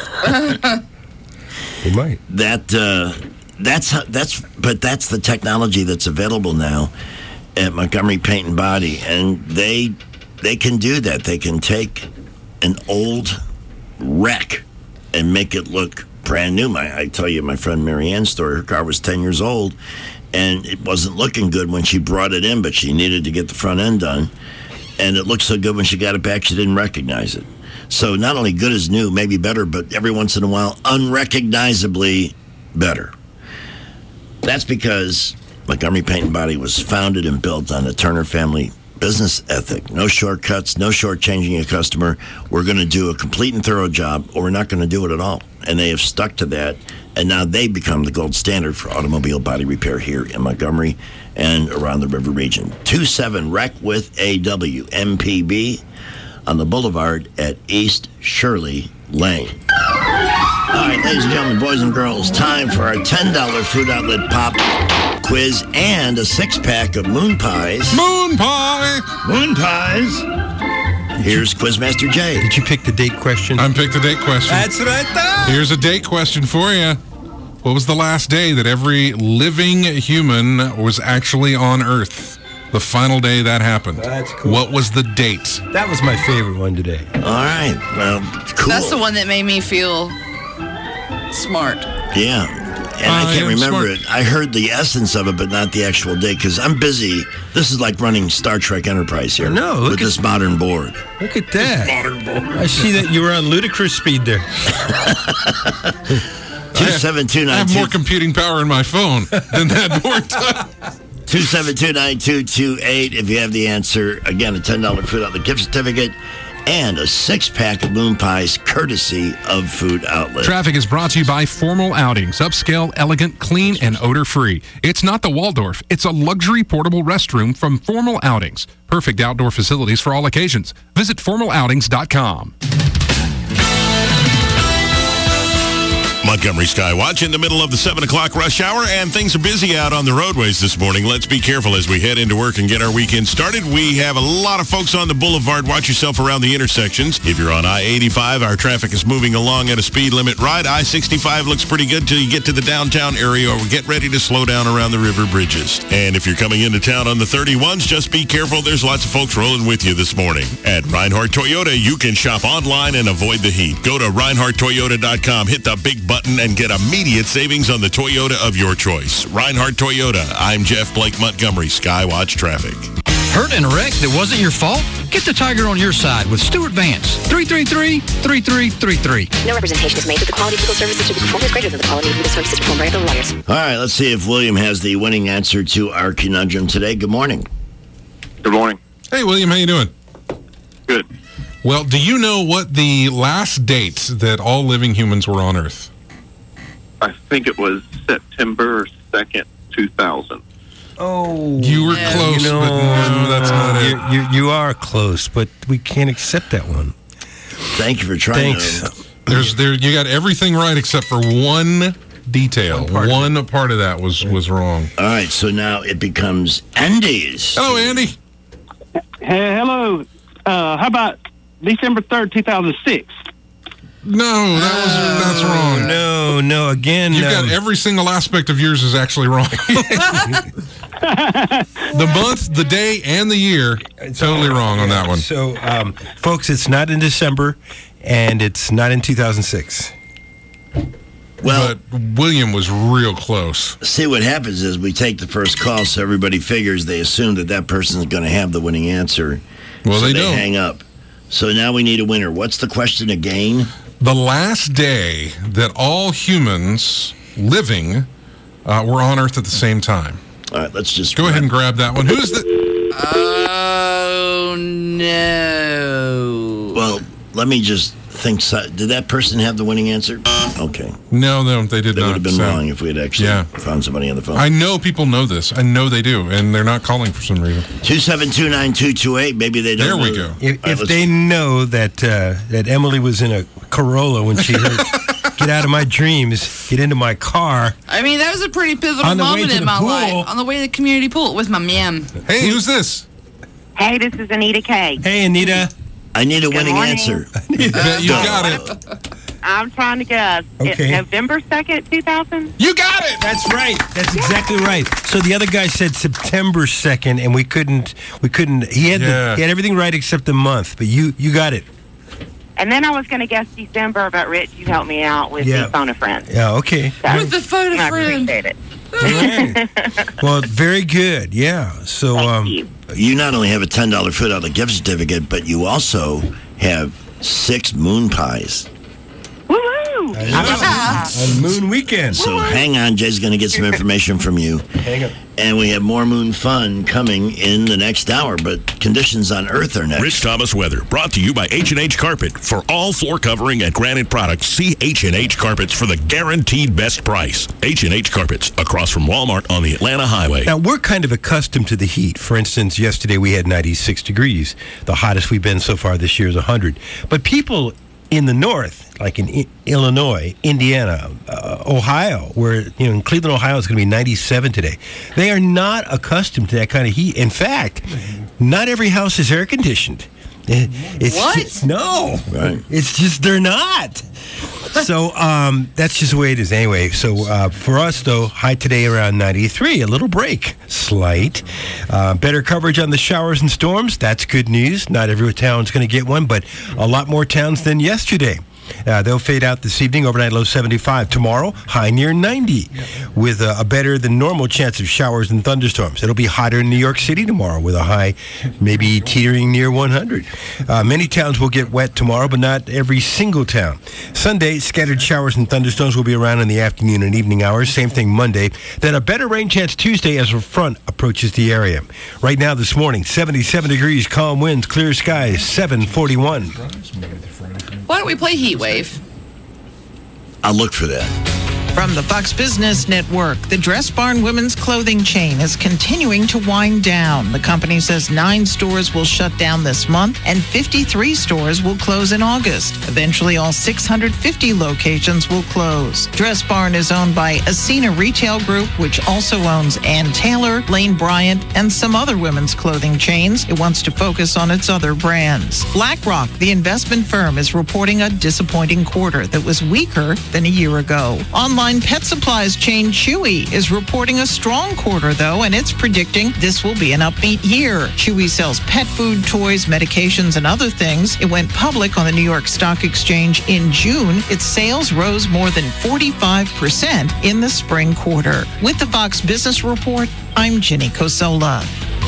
They might.
That uh, that's how, that's but that's the technology that's available now at Montgomery Paint and Body, and they they can do that. They can take an old wreck and make it look brand new. My I tell you, my friend Marianne's story. Her car was ten years old, and it wasn't looking good when she brought it in, but she needed to get the front end done, and it looked so good when she got it back, she didn't recognize it. So not only good as new, maybe better, but every once in a while, unrecognizably better. That's because Montgomery Paint and Body was founded and built on the Turner family business ethic. No shortcuts, no shortchanging a customer. We're going to do a complete and thorough job, or we're not going to do it at all. And they have stuck to that, and now they become the gold standard for automobile body repair here in Montgomery and around the river region. two seven Rec with A W, M P B, on the boulevard at East Shirley Lane. All right, ladies and gentlemen, boys and girls, time for our ten dollar Food Outlet Pop Quiz and a six-pack of Moon Pies.
Moon Pie!
Moon Pies. Here's Quizmaster Jay.
Did you pick the date question?
I'm picked the date question.
That's what I thought.
Here's a date question for you. What was the last day that every living human was actually on Earth? The final day that happened.
That's cool.
What was the date?
That was my favorite one today.
All right, well, cool.
That's the one that made me feel smart.
Yeah, and I
I
can't
am
remember
smart.
it. I heard the essence of it, but not the actual date, because I'm busy. This is like running Star Trek Enterprise here.
No, look
with
at-
this modern board.
Look at that.
Modern board.
I see that you were on ludicrous speed there.
two seven two
I
nine
have
two
more computing power in my phone than that board does.
two seven two nine two two eight if you have the answer. Again, a ten dollar Food Outlet gift certificate and a six-pack of Moon Pies courtesy of Food Outlet.
Traffic is brought to you by Formal Outings. Upscale, elegant, clean, and odor-free. It's not the Waldorf. It's a luxury portable restroom from Formal Outings. Perfect outdoor facilities for all occasions. Visit formal outings dot com.
Montgomery Skywatch in the middle of the seven o'clock rush hour, and things are busy out on the roadways this morning. Let's be careful as we head into work and get our weekend started. We have a lot of folks on the boulevard. Watch yourself around the intersections. If you're on I eighty-five, our traffic is moving along at a speed limit right. I sixty-five looks pretty good till you get to the downtown area, or get ready to slow down around the river bridges. And if you're coming into town on the thirty-ones, just be careful. There's lots of folks rolling with you this morning. At Reinhardt Toyota, you can shop online and avoid the heat. Go to reinhardt toyota dot com, hit the big button, and get immediate savings on the Toyota of your choice. Reinhardt Toyota. I'm Jeff Blake Montgomery, Skywatch Traffic.
Hurt in a wreck that wasn't your fault? Get the Tiger on your side with Stuart Vance. three three three, three three three three.
No representation is made that the quality of legal services to be performed is greater than the quality of legal services performed by other lawyers.
All right, let's see if William has the winning answer to our conundrum today. Good morning.
Good morning.
Hey, William, how you doing?
Good.
Well, do you know what the last date that all living humans were on Earth?
I think it was September second, two thousand.
Oh,
you were
yeah,
close,
you know,
but no, that's not it.
You, you, you are close, but we can't accept that one.
Thank you for trying.
Thanks.
There's there. You got everything right except for one detail. One part, one of, part of that was was wrong.
All right, so now it becomes Andy's.
Hello, Andy.
Hey, hello. Uh, how about December third, two thousand six?
No, that was that's wrong.
No, no. Again,
you've
um,
got every single aspect of yours is actually wrong. The month, the day, and the year, totally wrong on that one.
So, um, folks, it's not in December, and it's not in two thousand six.
Well,
but William was real close.
See, what happens is we take the first call, so everybody figures they assume that that person's going to have the winning answer.
Well,
so
they,
they
don't.
hang up. So now we need a winner. What's the question again?
The last day that all humans living uh, were on Earth at the same time.
All right, let's just
go grab- ahead and grab that one. Who's the?
Oh no!
Well, let me just think. So, did that person have the winning answer? Okay.
No, no, they did
that
not.
Would have been
so.
wrong if we had actually
yeah.
found somebody on the phone.
I know people know this. I know they do, and they're not calling for some reason.
Two seven two nine two two eight. Maybe they don't.
There we
know.
go.
If,
right,
if they know that uh, that Emily was in a Corolla when she heard "Get out of my dreams, get into my car."
I mean, that was a pretty pivotal
On the way
moment
to
in
the
my
pool.
life. On the way to the community pool with my ma'am.
Hey, who's this?
Hey, this is Anita K.
Hey, Anita.
I need a
Good
winning
morning.
answer.
You got it.
I'm trying to guess.
Okay.
It's November second, two thousand?
You got it.
That's right. That's exactly right. So the other guy said September second, and we couldn't. We couldn't. He had
Yeah.
the, he had everything right except the month, but you you got it.
And then I was going to guess December, but Rich, you helped me out with
Yeah.
the phone a friend.
Yeah. Okay.
So,
With the phone a
I
friend.
appreciate it.
Well, very good. Yeah. So
Thank
um,
you.
You not only have a ten dollar food dollar gift certificate, but you also have six moon pies.
Woo-hoo!
on Moon Weekend.
So hang on, Jay's going to get some information from you.
Hang on.
And we have more moon fun coming in the next hour, but conditions on Earth are next.
Rich Thomas weather, brought to you by H and H Carpet. For all floor covering and granite products, see H and H Carpets for the guaranteed best price. H and H Carpets, across from Walmart on the Atlanta Highway.
Now, we're kind of accustomed to the heat. For instance, yesterday we had ninety-six degrees. The hottest we've been so far this year is one hundred. But people in the north, like in I- Illinois, Indiana, uh, Ohio, where, you know, in Cleveland, Ohio, it's going to be ninety-seven today. They are not accustomed to that kind of heat. In fact, not every house is air conditioned. It's
What?
Just, no.
Right.
It's just, they're not. So um, that's just the way it is anyway. So uh, for us, though, high today around ninety-three. A little break. Slight. Uh, better coverage on the showers and storms. That's good news. Not every town's going to get one, but a lot more towns than yesterday. Uh, they'll fade out this evening. Overnight low seventy-five. Tomorrow, high near ninety, with a, a better than normal chance of showers and thunderstorms. It'll be hotter in New York City tomorrow, with a high maybe teetering near one hundred. Uh, many towns will get wet tomorrow, but not every single town. Sunday, scattered showers and thunderstorms will be around in the afternoon and evening hours. Same thing Monday. Then a better rain chance Tuesday as a front approaches the area. Right now, this morning, seventy-seven degrees, calm winds, clear skies, seven forty-one.
Why don't we play Heat Wave?
I'll look for that.
From the Fox Business Network, the Dress Barn women's clothing chain is continuing to wind down. The company says nine stores will shut down this month and fifty-three stores will close in August. Eventually, all six hundred fifty locations will close. Dress Barn is owned by Ascena Retail Group, which also owns Ann Taylor, Lane Bryant, and some other women's clothing chains. It wants to focus on its other brands. BlackRock, the investment firm, is reporting a disappointing quarter that was weaker than a year ago. Online pet supplies chain Chewy is reporting a strong quarter, though, and it's predicting this will be an upbeat year. Chewy sells pet food, toys, medications, and other things. It went public on the New York Stock Exchange in June. Its sales rose more than forty-five percent in the spring quarter. With the Fox Business Report, I'm Jenny Cosola.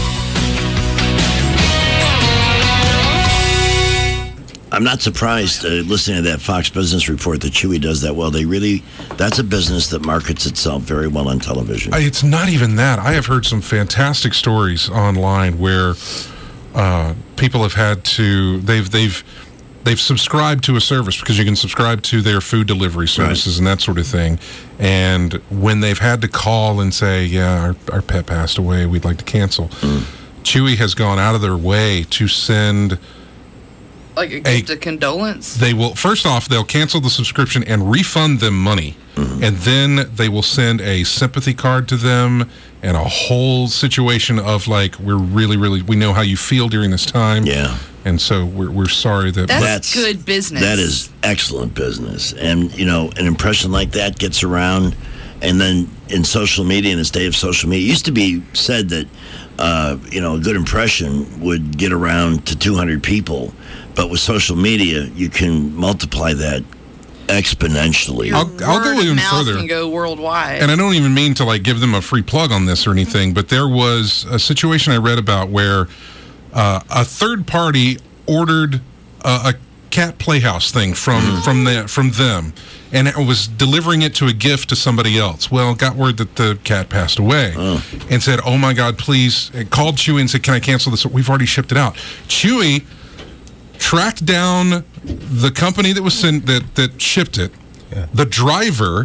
I'm not surprised uh, listening to that Fox Business Report that Chewy does that well. They really, that's a business that markets itself very well on television.
It's not even that. I have heard some fantastic stories online where uh, people have had to, they've, they've, they've subscribed to a service because you can subscribe to their food delivery services right. and that sort of thing. And when they've had to call and say, yeah, our, our pet passed away, we'd like to cancel. Mm. Chewy has gone out of their way to send...
Like a gift of condolence?
They will, first off, they'll cancel the subscription and refund them money. Mm-hmm. And then they will send a sympathy card to them and a whole situation of like, we're really, really, we know how you feel during this time.
Yeah.
And so we're, we're sorry that...
That's,
that's
good business.
That is excellent business. And, you know, an impression like that gets around. And then in social media, in this day of social media, it used to be said that, uh, you know, a good impression would get around to two hundred people. But with social media, you can multiply that exponentially.
I'll, I'll go even
mouth
further.
Can go worldwide.
And I don't even mean to like give them a free plug on this or anything, but there was a situation I read about where uh, a third party ordered uh, a cat playhouse thing from mm. from the, from them, and it was delivering it to a gift to somebody else. Well, got word that the cat passed away, oh. and said, "Oh my God, please!" It called Chewy and said, "Can I cancel this? We've already shipped it out." Chewy tracked down the company that was sent, that that shipped it, yeah. the driver,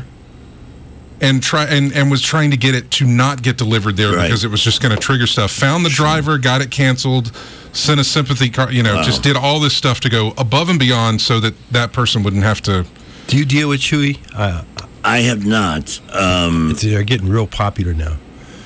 and try and, and was trying to get it to not get delivered there right. because it was just going to trigger stuff. Found the driver, got it canceled, sent a sympathy card. You know, wow. just did all this stuff to go above and beyond so that that person wouldn't have to.
Do you deal with Chewy? Uh,
I have not. Um,
it's, they're getting real popular now.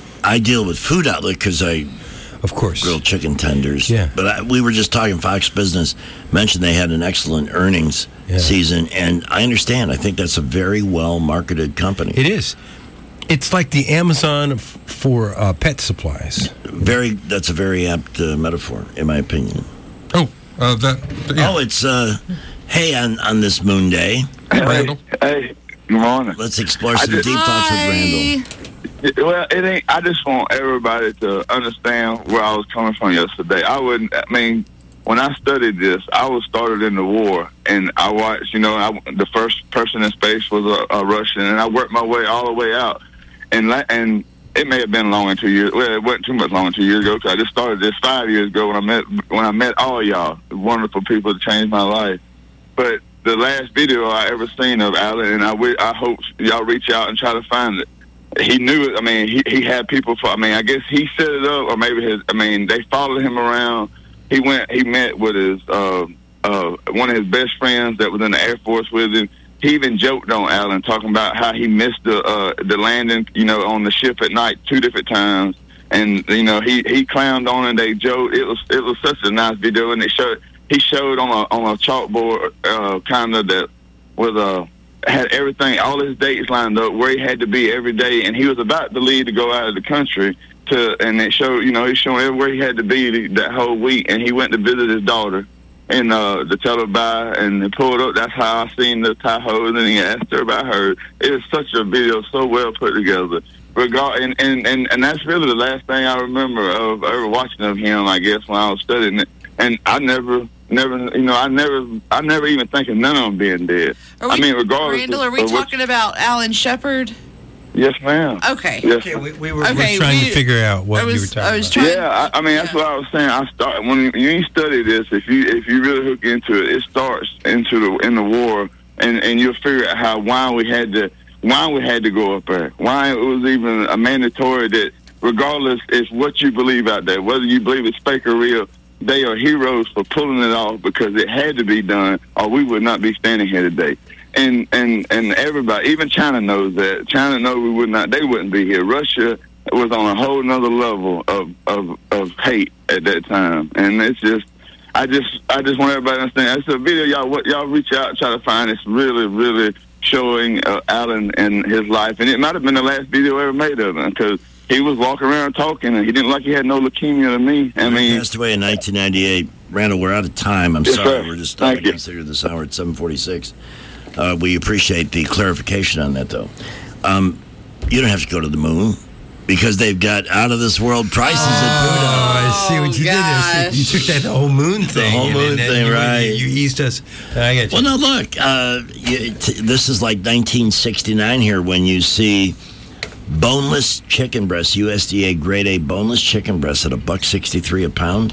I deal with Food Outlet because I.
Of course.
Grilled chicken tenders.
Yeah.
But I, we were just talking, Fox Business mentioned they had an excellent earnings yeah. season, and I understand. I think that's a very well-marketed company.
It is. It's like the Amazon f- for uh, pet supplies.
Very. That's a very apt uh, metaphor, in my opinion.
Oh, uh, that... Yeah.
Oh, it's, uh, hey, on, on this moon day.
Hey, Randall. Hey, good morning.
Let's explore some deep thoughts with Randall.
Well, it ain't. I just want everybody to understand where I was coming from yesterday. I wouldn't. I mean, when I studied this, I was started in the war, and I watched. You know, I, the first person in space was a, a Russian, and I worked my way all the way out. And and it may have been longer than two years. Well, it wasn't too much longer than two years ago because I just started this five years ago when I met when I met all y'all, wonderful people that changed my life. But the last video I ever seen of Alan, and I I hope y'all reach out and try to find it. He knew it. I mean, he he had people. For, I mean, I guess he set it up, or maybe his. I mean, they followed him around. He went. He met with his uh, uh, one of his best friends that was in the Air Force with him. He even joked on Alan, talking about how he missed the uh, the landing, you know, on the ship at night two different times. And you know, he he clowned on and they joked. It was it was such a nice video, and it showed he showed on a on a chalkboard, uh, kind of that was a. had everything, all his dates lined up, where he had to be every day, and he was about to leave to go out of the country to, and it showed, you know, he showing everywhere he had to be that whole week, and he went to visit his daughter, and uh, to tell her bye, and he pulled up. That's how I seen the Tahoe, and then he asked her about her. It was such a video, so well put together. Regard, and, and, and, and that's really the last thing I remember of ever watching of him, I guess, when I was studying it, and I never... Never, you know, I never, I never even think of none of them being dead.
Are we,
I mean, regardless.
Randall, are we
of, of
talking about Alan Shepard?
Yes, ma'am.
Okay.
Yes,
okay, we, we were
okay,
we're trying
we,
to figure out what
was,
you were talking I was
about.
Trying,
yeah, I, I mean, that's yeah. what I was saying. I start when you, you study this. If you if you really hook into it, it starts into the in the war, and and you'll figure out how why we had to why we had to go up there, why it was even a mandatory that regardless it's what you believe out there, whether you believe it's fake or real, they are heroes for pulling it off because it had to be done or we would not be standing here today. And and and everybody, even China knows that. China knows we would not, they wouldn't be here. Russia was on a whole nother level of, of, of hate at that time. And it's just, I just I just want everybody to understand. It's a video, y'all, what y'all reach out and try to find. It's really, really showing uh, Alan and his life. And it might have been the last video ever made of him because he was walking around talking, and he didn't like he had no leukemia to me. I mean,
he passed away in nineteen ninety-eight. Randall, we're out of time. I'm
Yes,
sorry.
sir.
We're just
Thank
up
you.
against here this hour at seven forty-six. Uh, we appreciate the clarification on that, though. Um, you don't have to go to the moon because they've got out-of-this-world prices
Oh,
at Food Outlet.
I see what you did there. You took that whole moon thing.
The whole
and
moon
then
thing,
you,
right.
You, you eased us. I get you.
Well, no, look. Uh, you, t- this is like nineteen sixty-nine here when you see boneless chicken breasts, U S D A grade A boneless chicken breasts at a buck sixty-three a pound.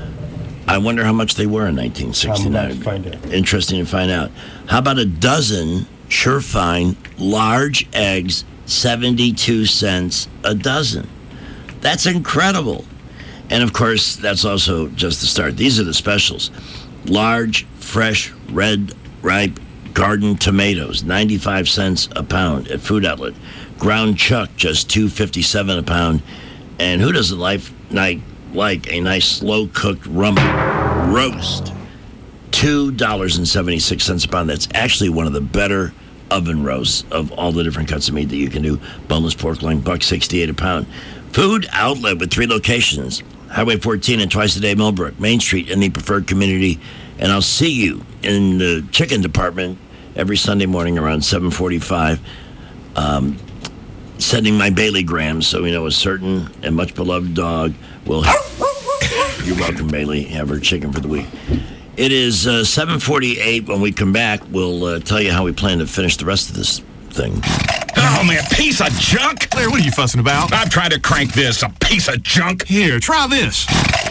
I wonder how much they were in nineteen sixty-nine.
Find out.
Interesting to find out. How about a dozen Surefine large eggs, seventy-two cents a dozen? That's incredible. And of course, that's also just the start. These are the specials. Large, fresh, red, ripe garden tomatoes, ninety-five cents a pound at Food Outlet. Ground chuck, just two fifty-seven a pound. And who doesn't like, like, like a nice slow-cooked rump roast? two dollars and seventy-six cents a pound. That's actually one of the better oven roasts of all the different cuts of meat that you can do. Boneless pork loin, buck sixty-eight a pound. Food Outlet with three locations. Highway fourteen and twice a day Millbrook, Main Street in the preferred community. And I'll see you in the chicken department every Sunday morning around seven forty-five. Um, sending my Bailey grams so we know a certain and much beloved dog will have. You're welcome, Bailey. Have her chicken for the week. It is uh, seven forty-eight. When we come back, we'll uh, tell you how we plan to finish the rest of this thing.
Oh, man, piece of junk. Claire, what are you fussing about? I'm trying to crank this, a piece of junk. Here, try this.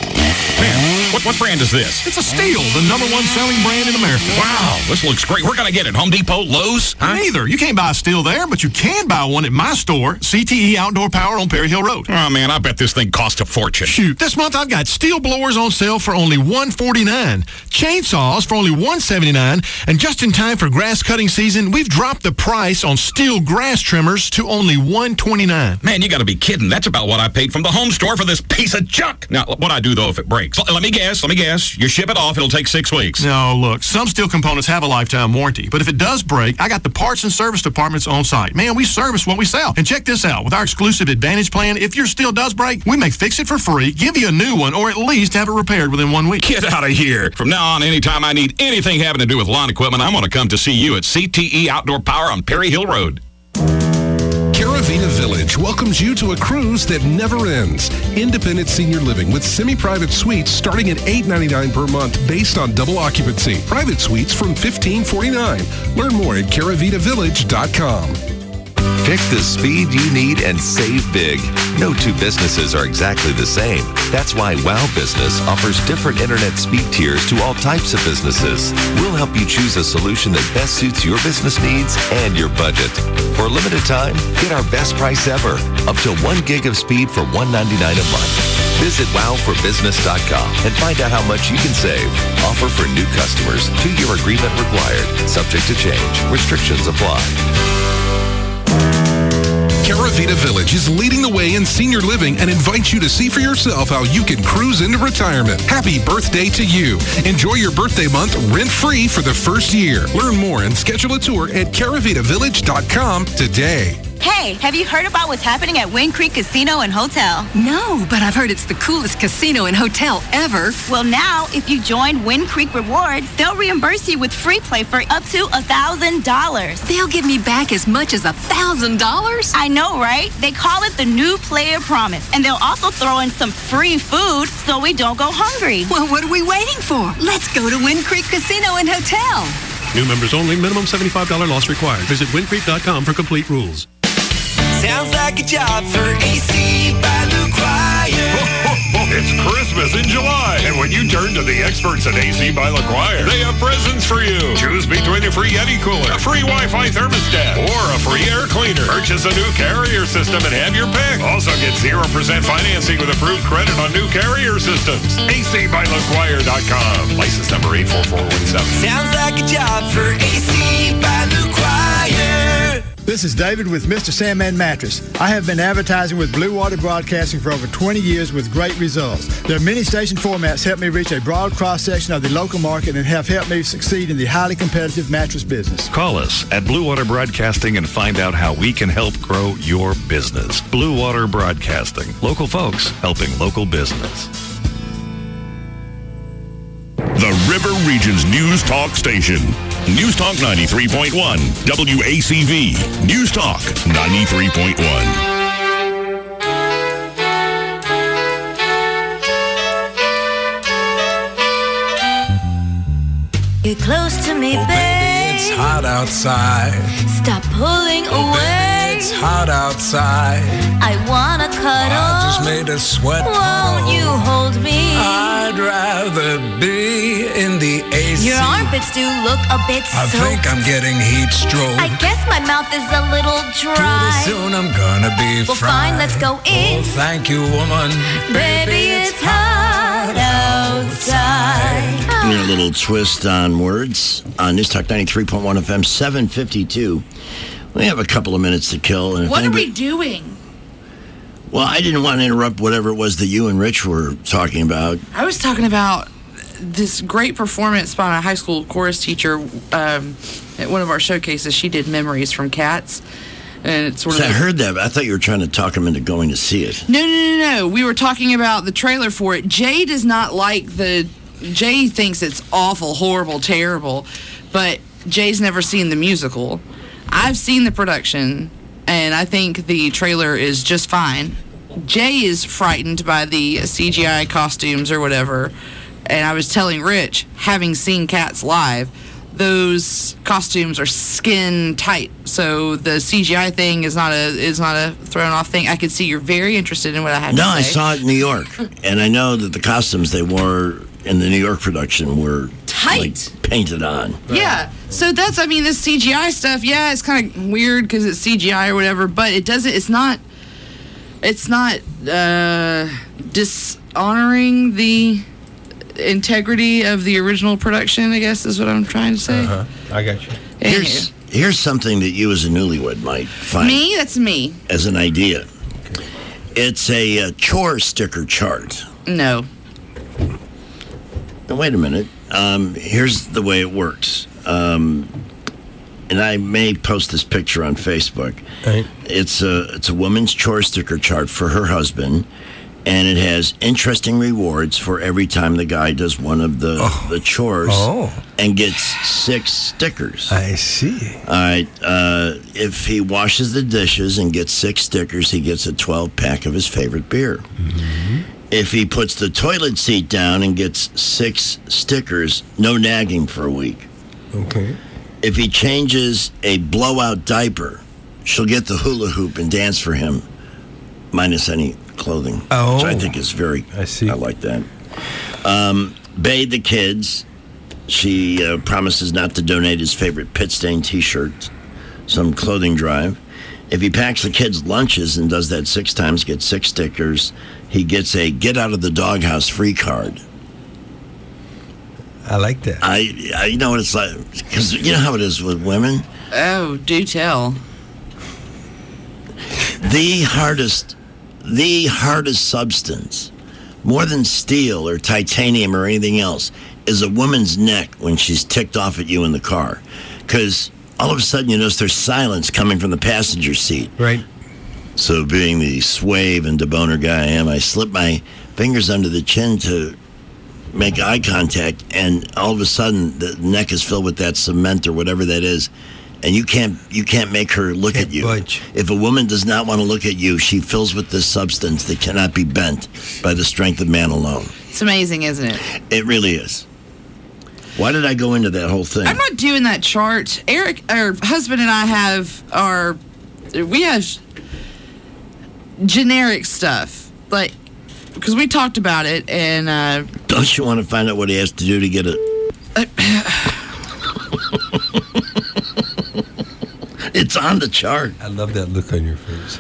Man, what, what brand is this? It's a Steel, the number one selling brand in America. Wow, this looks great. We're going to get it. Home Depot, Lowe's? Huh? Neither. You can't buy a Steel there, but you can buy one at my store, C T E Outdoor Power on Perry Hill Road. Oh, man, I bet this thing cost a fortune. Shoot, this month I've got Steel blowers on sale for only one forty-nine, chainsaws for only one seventy-nine, and just in time for grass cutting season, we've dropped the price on Steel grass trimmers to only one twenty-nine. Man, you got to be kidding. That's about what I paid from the home store for this piece of junk. Now, what I do, though, if it breaks? L- let me guess. Let me guess. You ship it off, it'll take six weeks. No, look, some Steel components have a lifetime warranty, but if it does break, I got the parts and service departments on site. Man, we service what we sell. And check this out. With our exclusive Advantage plan, if your Steel does break, we may fix it for free, give you a new one, or at least have it repaired within one week. Get out of here. From now on, anytime I need anything having to do with lawn equipment, I'm going to come to see you at C T E Outdoor Power on Perry Hill Road.
Caravita Village welcomes you to a cruise that never ends. Independent senior living with semi-private suites starting at eight ninety-nine per month based on double occupancy. Private suites from fifteen forty-nine. Learn more at caravita village dot com.
Pick the speed you need and save big. No two businesses are exactly the same. That's why Wow Business offers different internet speed tiers to all types of businesses. We'll help you choose a solution that best suits your business needs and your budget. For a limited time, get our best price ever, up to one gig of speed for one ninety-nine a month. Visit wow for business dot com and find out how much you can save. Offer for new customers. Two-year agreement required. Subject to change. Restrictions apply.
Caravita Village is leading the way in senior living and invites you to see for yourself how you can cruise into retirement. Happy birthday to you. Enjoy your birthday month rent-free for the first year. Learn more and schedule a tour at caravita village dot com today.
Hey, have you heard about what's happening at Wind Creek Casino and Hotel?
No, but I've heard it's the coolest casino and hotel ever.
Well, now, if you join Wind Creek Rewards, they'll reimburse you with free play for up to one thousand dollars.
They'll give me back as much as one thousand dollars?
I know, right? They call it the New Player Promise, and they'll also throw in some free food so we don't go hungry.
Well, what are we waiting for? Let's go to Wind Creek Casino and Hotel.
New members only. Minimum seventy-five dollars loss required. Visit wind creek dot com for complete rules.
Sounds like a job for A C by LaCroix.
It's Christmas in July, and when you turn to the experts at A C by LaCroix, they have presents for you. Choose complete with a free Yeti cooler, a free Wi-Fi thermostat, or a free air cleaner. Purchase a new Carrier system and have your pick. Also get zero percent financing with approved credit on new Carrier systems. A C by LaQuire dot com. License number eight four four one seven.
Sounds like a job for A C by LaQuire.
This is David with Mister Sandman Mattress. I have been advertising with Blue Water Broadcasting for over twenty years with great results. Their many station formats help me reach a broad cross-section of the local market and have helped me succeed in the highly competitive mattress business.
Call us at Blue Water Broadcasting and find out how we can help grow your business. Blue Water Broadcasting. Local folks helping local business.
The River Region's News Talk station. News Talk ninety-three point one, W A C V. News Talk ninety-three point one.
Get close to me,
oh,
babe.
baby, it's hot outside.
Stop pulling
oh,
away.
Baby, it's hot outside.
I wanna cuddle.
I just made a sweat
Won't
puddle.
you hold me?
I'd rather be in the A C.
Your armpits do look a bit
I
soaked.
think I'm getting heat stroke.
I guess my mouth is a little dry.
Pretty soon I'm gonna be
well,
fried.
fine, let's go in.
Oh, thank you, woman.
Baby, it's hot outside.
A little twist on words on News Talk ninety-three point one F M, seven fifty-two. We have a couple of minutes to kill. And if
What
anybody,
are we doing?
Well, I didn't want to interrupt whatever it was that you and Rich were talking about.
I was talking about this great performance by my high school chorus teacher um, at one of our showcases. She did Memories from Cats. And it's sort
So
of
I
a-
heard that, but I thought you were trying to talk him into going to see it.
No, no, no, no. We were talking about the trailer for it. Jay does not like the... Jay thinks it's awful, horrible, terrible. But Jay's never seen the musical. I've seen the production, and I think the trailer is just fine. Jay is frightened by the C G I costumes or whatever. And I was telling Rich, having seen Cats live, those costumes are skin tight. So the C G I thing is not a is not a thrown off thing. I could see you're very interested in what I had
No,
to say.
I saw it in New York, and I know that the costumes they wore in the New York production were
Tight.
like, painted on.
Yeah. So that's, I mean, the C G I stuff, yeah, it's kind of weird because it's C G I or whatever, but it doesn't, it's not, it's not uh, dishonoring the integrity of the original production, I guess is what I'm trying to say.
Uh-huh. I got you.
Here's, here's something that you as a newlywed might find
Me? That's me.
as an idea. It's a uh, chore sticker chart.
No.
Now, wait a minute. Um, here's the way it works. Um, and I may post this picture on Facebook.
Right.
It's a it's a woman's chore sticker chart for her husband, and it has interesting rewards for every time the guy does one of the
Oh.
the chores
Oh.
and gets six stickers.
I see.
All right. Uh, if he washes the dishes and gets six stickers, he gets a twelve pack of his favorite beer.
Mm-hmm.
If he puts the toilet seat down and gets six stickers, no nagging for a week.
Okay.
If he changes a blowout diaper, she'll get the hula hoop and dance for him, minus any clothing.
Oh.
Which I think is very,
I see.
I like that. Um, bathe the kids. She uh, promises not to donate his favorite pit stain t-shirt, some clothing drive. If he packs the kids' lunches and does that six times, gets six stickers, he gets a get out of the doghouse free card.
I like that.
I, I you know what it's like, because you know how it is with women.
Oh, do tell.
The hardest, the hardest substance, more than steel or titanium or anything else, is a woman's neck when she's ticked off at you in the car. Because all of a sudden you notice there's silence coming from the passenger seat.
Right.
So being the swave and deboner guy I am, I slip my fingers under the chin to make eye contact, and all of a sudden the neck is filled with that cement or whatever that is, and you can't you can't make her look
Can't
at you.
budge.
If a woman does not want to look at you, she fills with this substance that cannot be bent by the strength of man alone.
It's amazing, isn't it?
It really is. Why did I go into that whole thing?
I'm not doing that chart. Eric, our husband, and I have our, we have generic stuff, like, because we talked about it, and uh,
Don't you want to find out what he has to do to get it? on the chart.
I love that look on your face.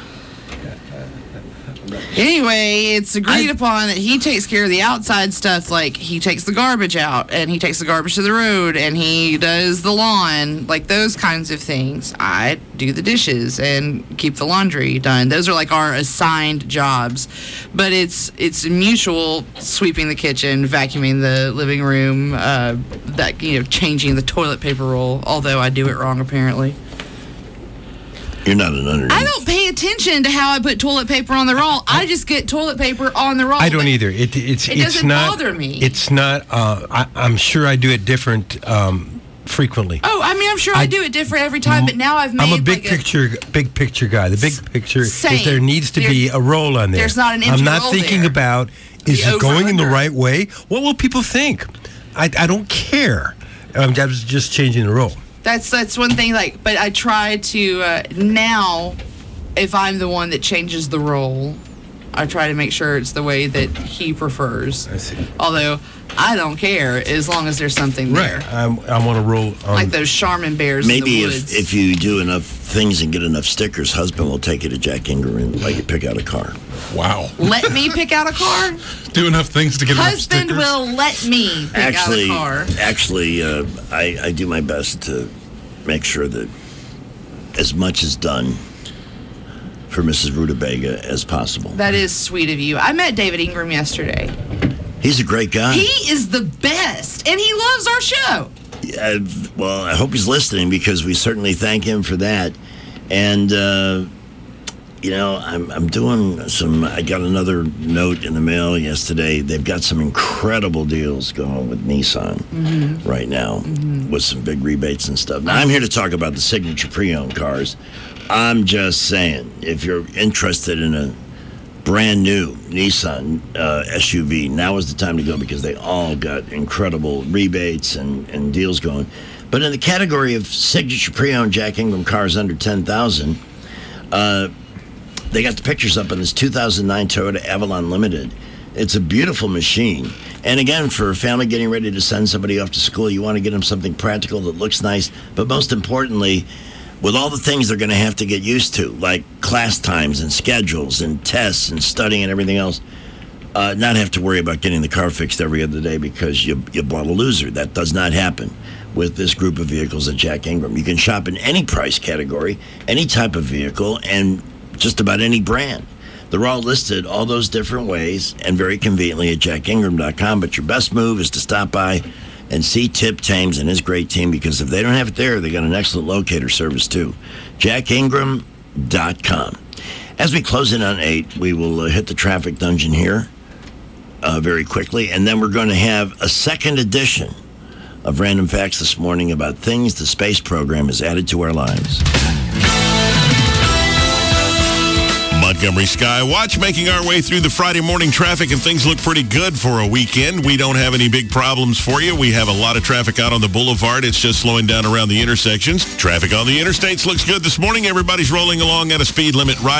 Anyway, it's agreed I, upon that he takes care of the outside stuff, like he takes the garbage out, and he takes the garbage to the road, and he does the lawn, like those kinds of things. I do the dishes and keep the laundry done. Those are like our assigned jobs. But it's it's mutual, sweeping the kitchen, vacuuming the living room, uh, that you know, changing the toilet paper roll, although I do it wrong apparently.
You're not an underneath.
I don't pay attention to how I put toilet paper on the roll. I just get toilet paper on the roll.
I don't either. It, it's,
it
it's
doesn't
not,
bother me.
It's not, uh, I, I'm sure I do it different um, frequently.
Oh, I mean, I'm sure I, I do it different every time, but now I've made
I'm a big
like
picture, a, big picture guy. The big picture
same.
is there needs to
there,
be a roll on there.
There's not an empty
I'm not
roll
thinking
there.
about, is
The
it going in the
over-under.
right way? What will people think? I, I don't care. I'm just just changing the roll.
That's that's one thing. Like, but I try to uh, now. If I'm the one that changes the roll, I try to make sure it's the way that he prefers.
I see.
Although I don't care as long as there's something there.
Right. I'm, I want to roll on.
Like those Charmin bears
Maybe
in the woods.
if, if you do enough things and get enough stickers, husband will take you to Jack Ingram and let you pick out a car.
Wow.
Let me pick out a car?
Do enough things to get
Husband
enough stickers?
will let me pick
Actually,
out a car.
actually, uh, I, I do my best to make sure that as much is done for Missus Rutabaga as possible.
That is sweet of you. I met David Ingram yesterday.
He's a great guy.
He is the best, and he loves our show.
Uh, well, I hope he's listening because we certainly thank him for that. And, uh, you know, I'm, I'm doing some, I got another note in the mail yesterday. They've got some incredible deals going with Nissan
Mm-hmm.
right now
Mhm.
with some big rebates and stuff. Now, I'm here to talk about the signature pre-owned cars. I'm just saying, if you're interested in a brand new Nissan uh, S U V, now is the time to go because they all got incredible rebates and, and deals going. But in the category of signature pre-owned Jack Ingram cars under ten thousand dollars, uh, they got the pictures up on this two thousand nine Toyota Avalon Limited. It's a beautiful machine. And again, for a family getting ready to send somebody off to school, you want to get them something practical that looks nice, but most importantly, with all the things they're going to have to get used to, like class times and schedules and tests and studying and everything else, uh, not have to worry about getting the car fixed every other day because you, you bought a loser. That does not happen with this group of vehicles at Jack Ingram. You can shop in any price category, any type of vehicle, and just about any brand. They're all listed all those different ways and very conveniently at jack ingram dot com. But your best move is to stop by and see Tip Thames and his great team, because if they don't have it there, they got an excellent locator service too. jack ingram dot com. As we close in on eight, we will uh, hit the traffic dungeon here uh, very quickly, and then we're going to have a second edition of Random Facts this morning about things the space program has added to our lives.
Montgomery Sky Watch making our way through the Friday morning traffic, and things look pretty good for a weekend. We don't have any big problems for you. We have a lot of traffic out on the boulevard. It's just slowing down around the intersections. Traffic on the interstates looks good this morning. Everybody's rolling along at a speed limit right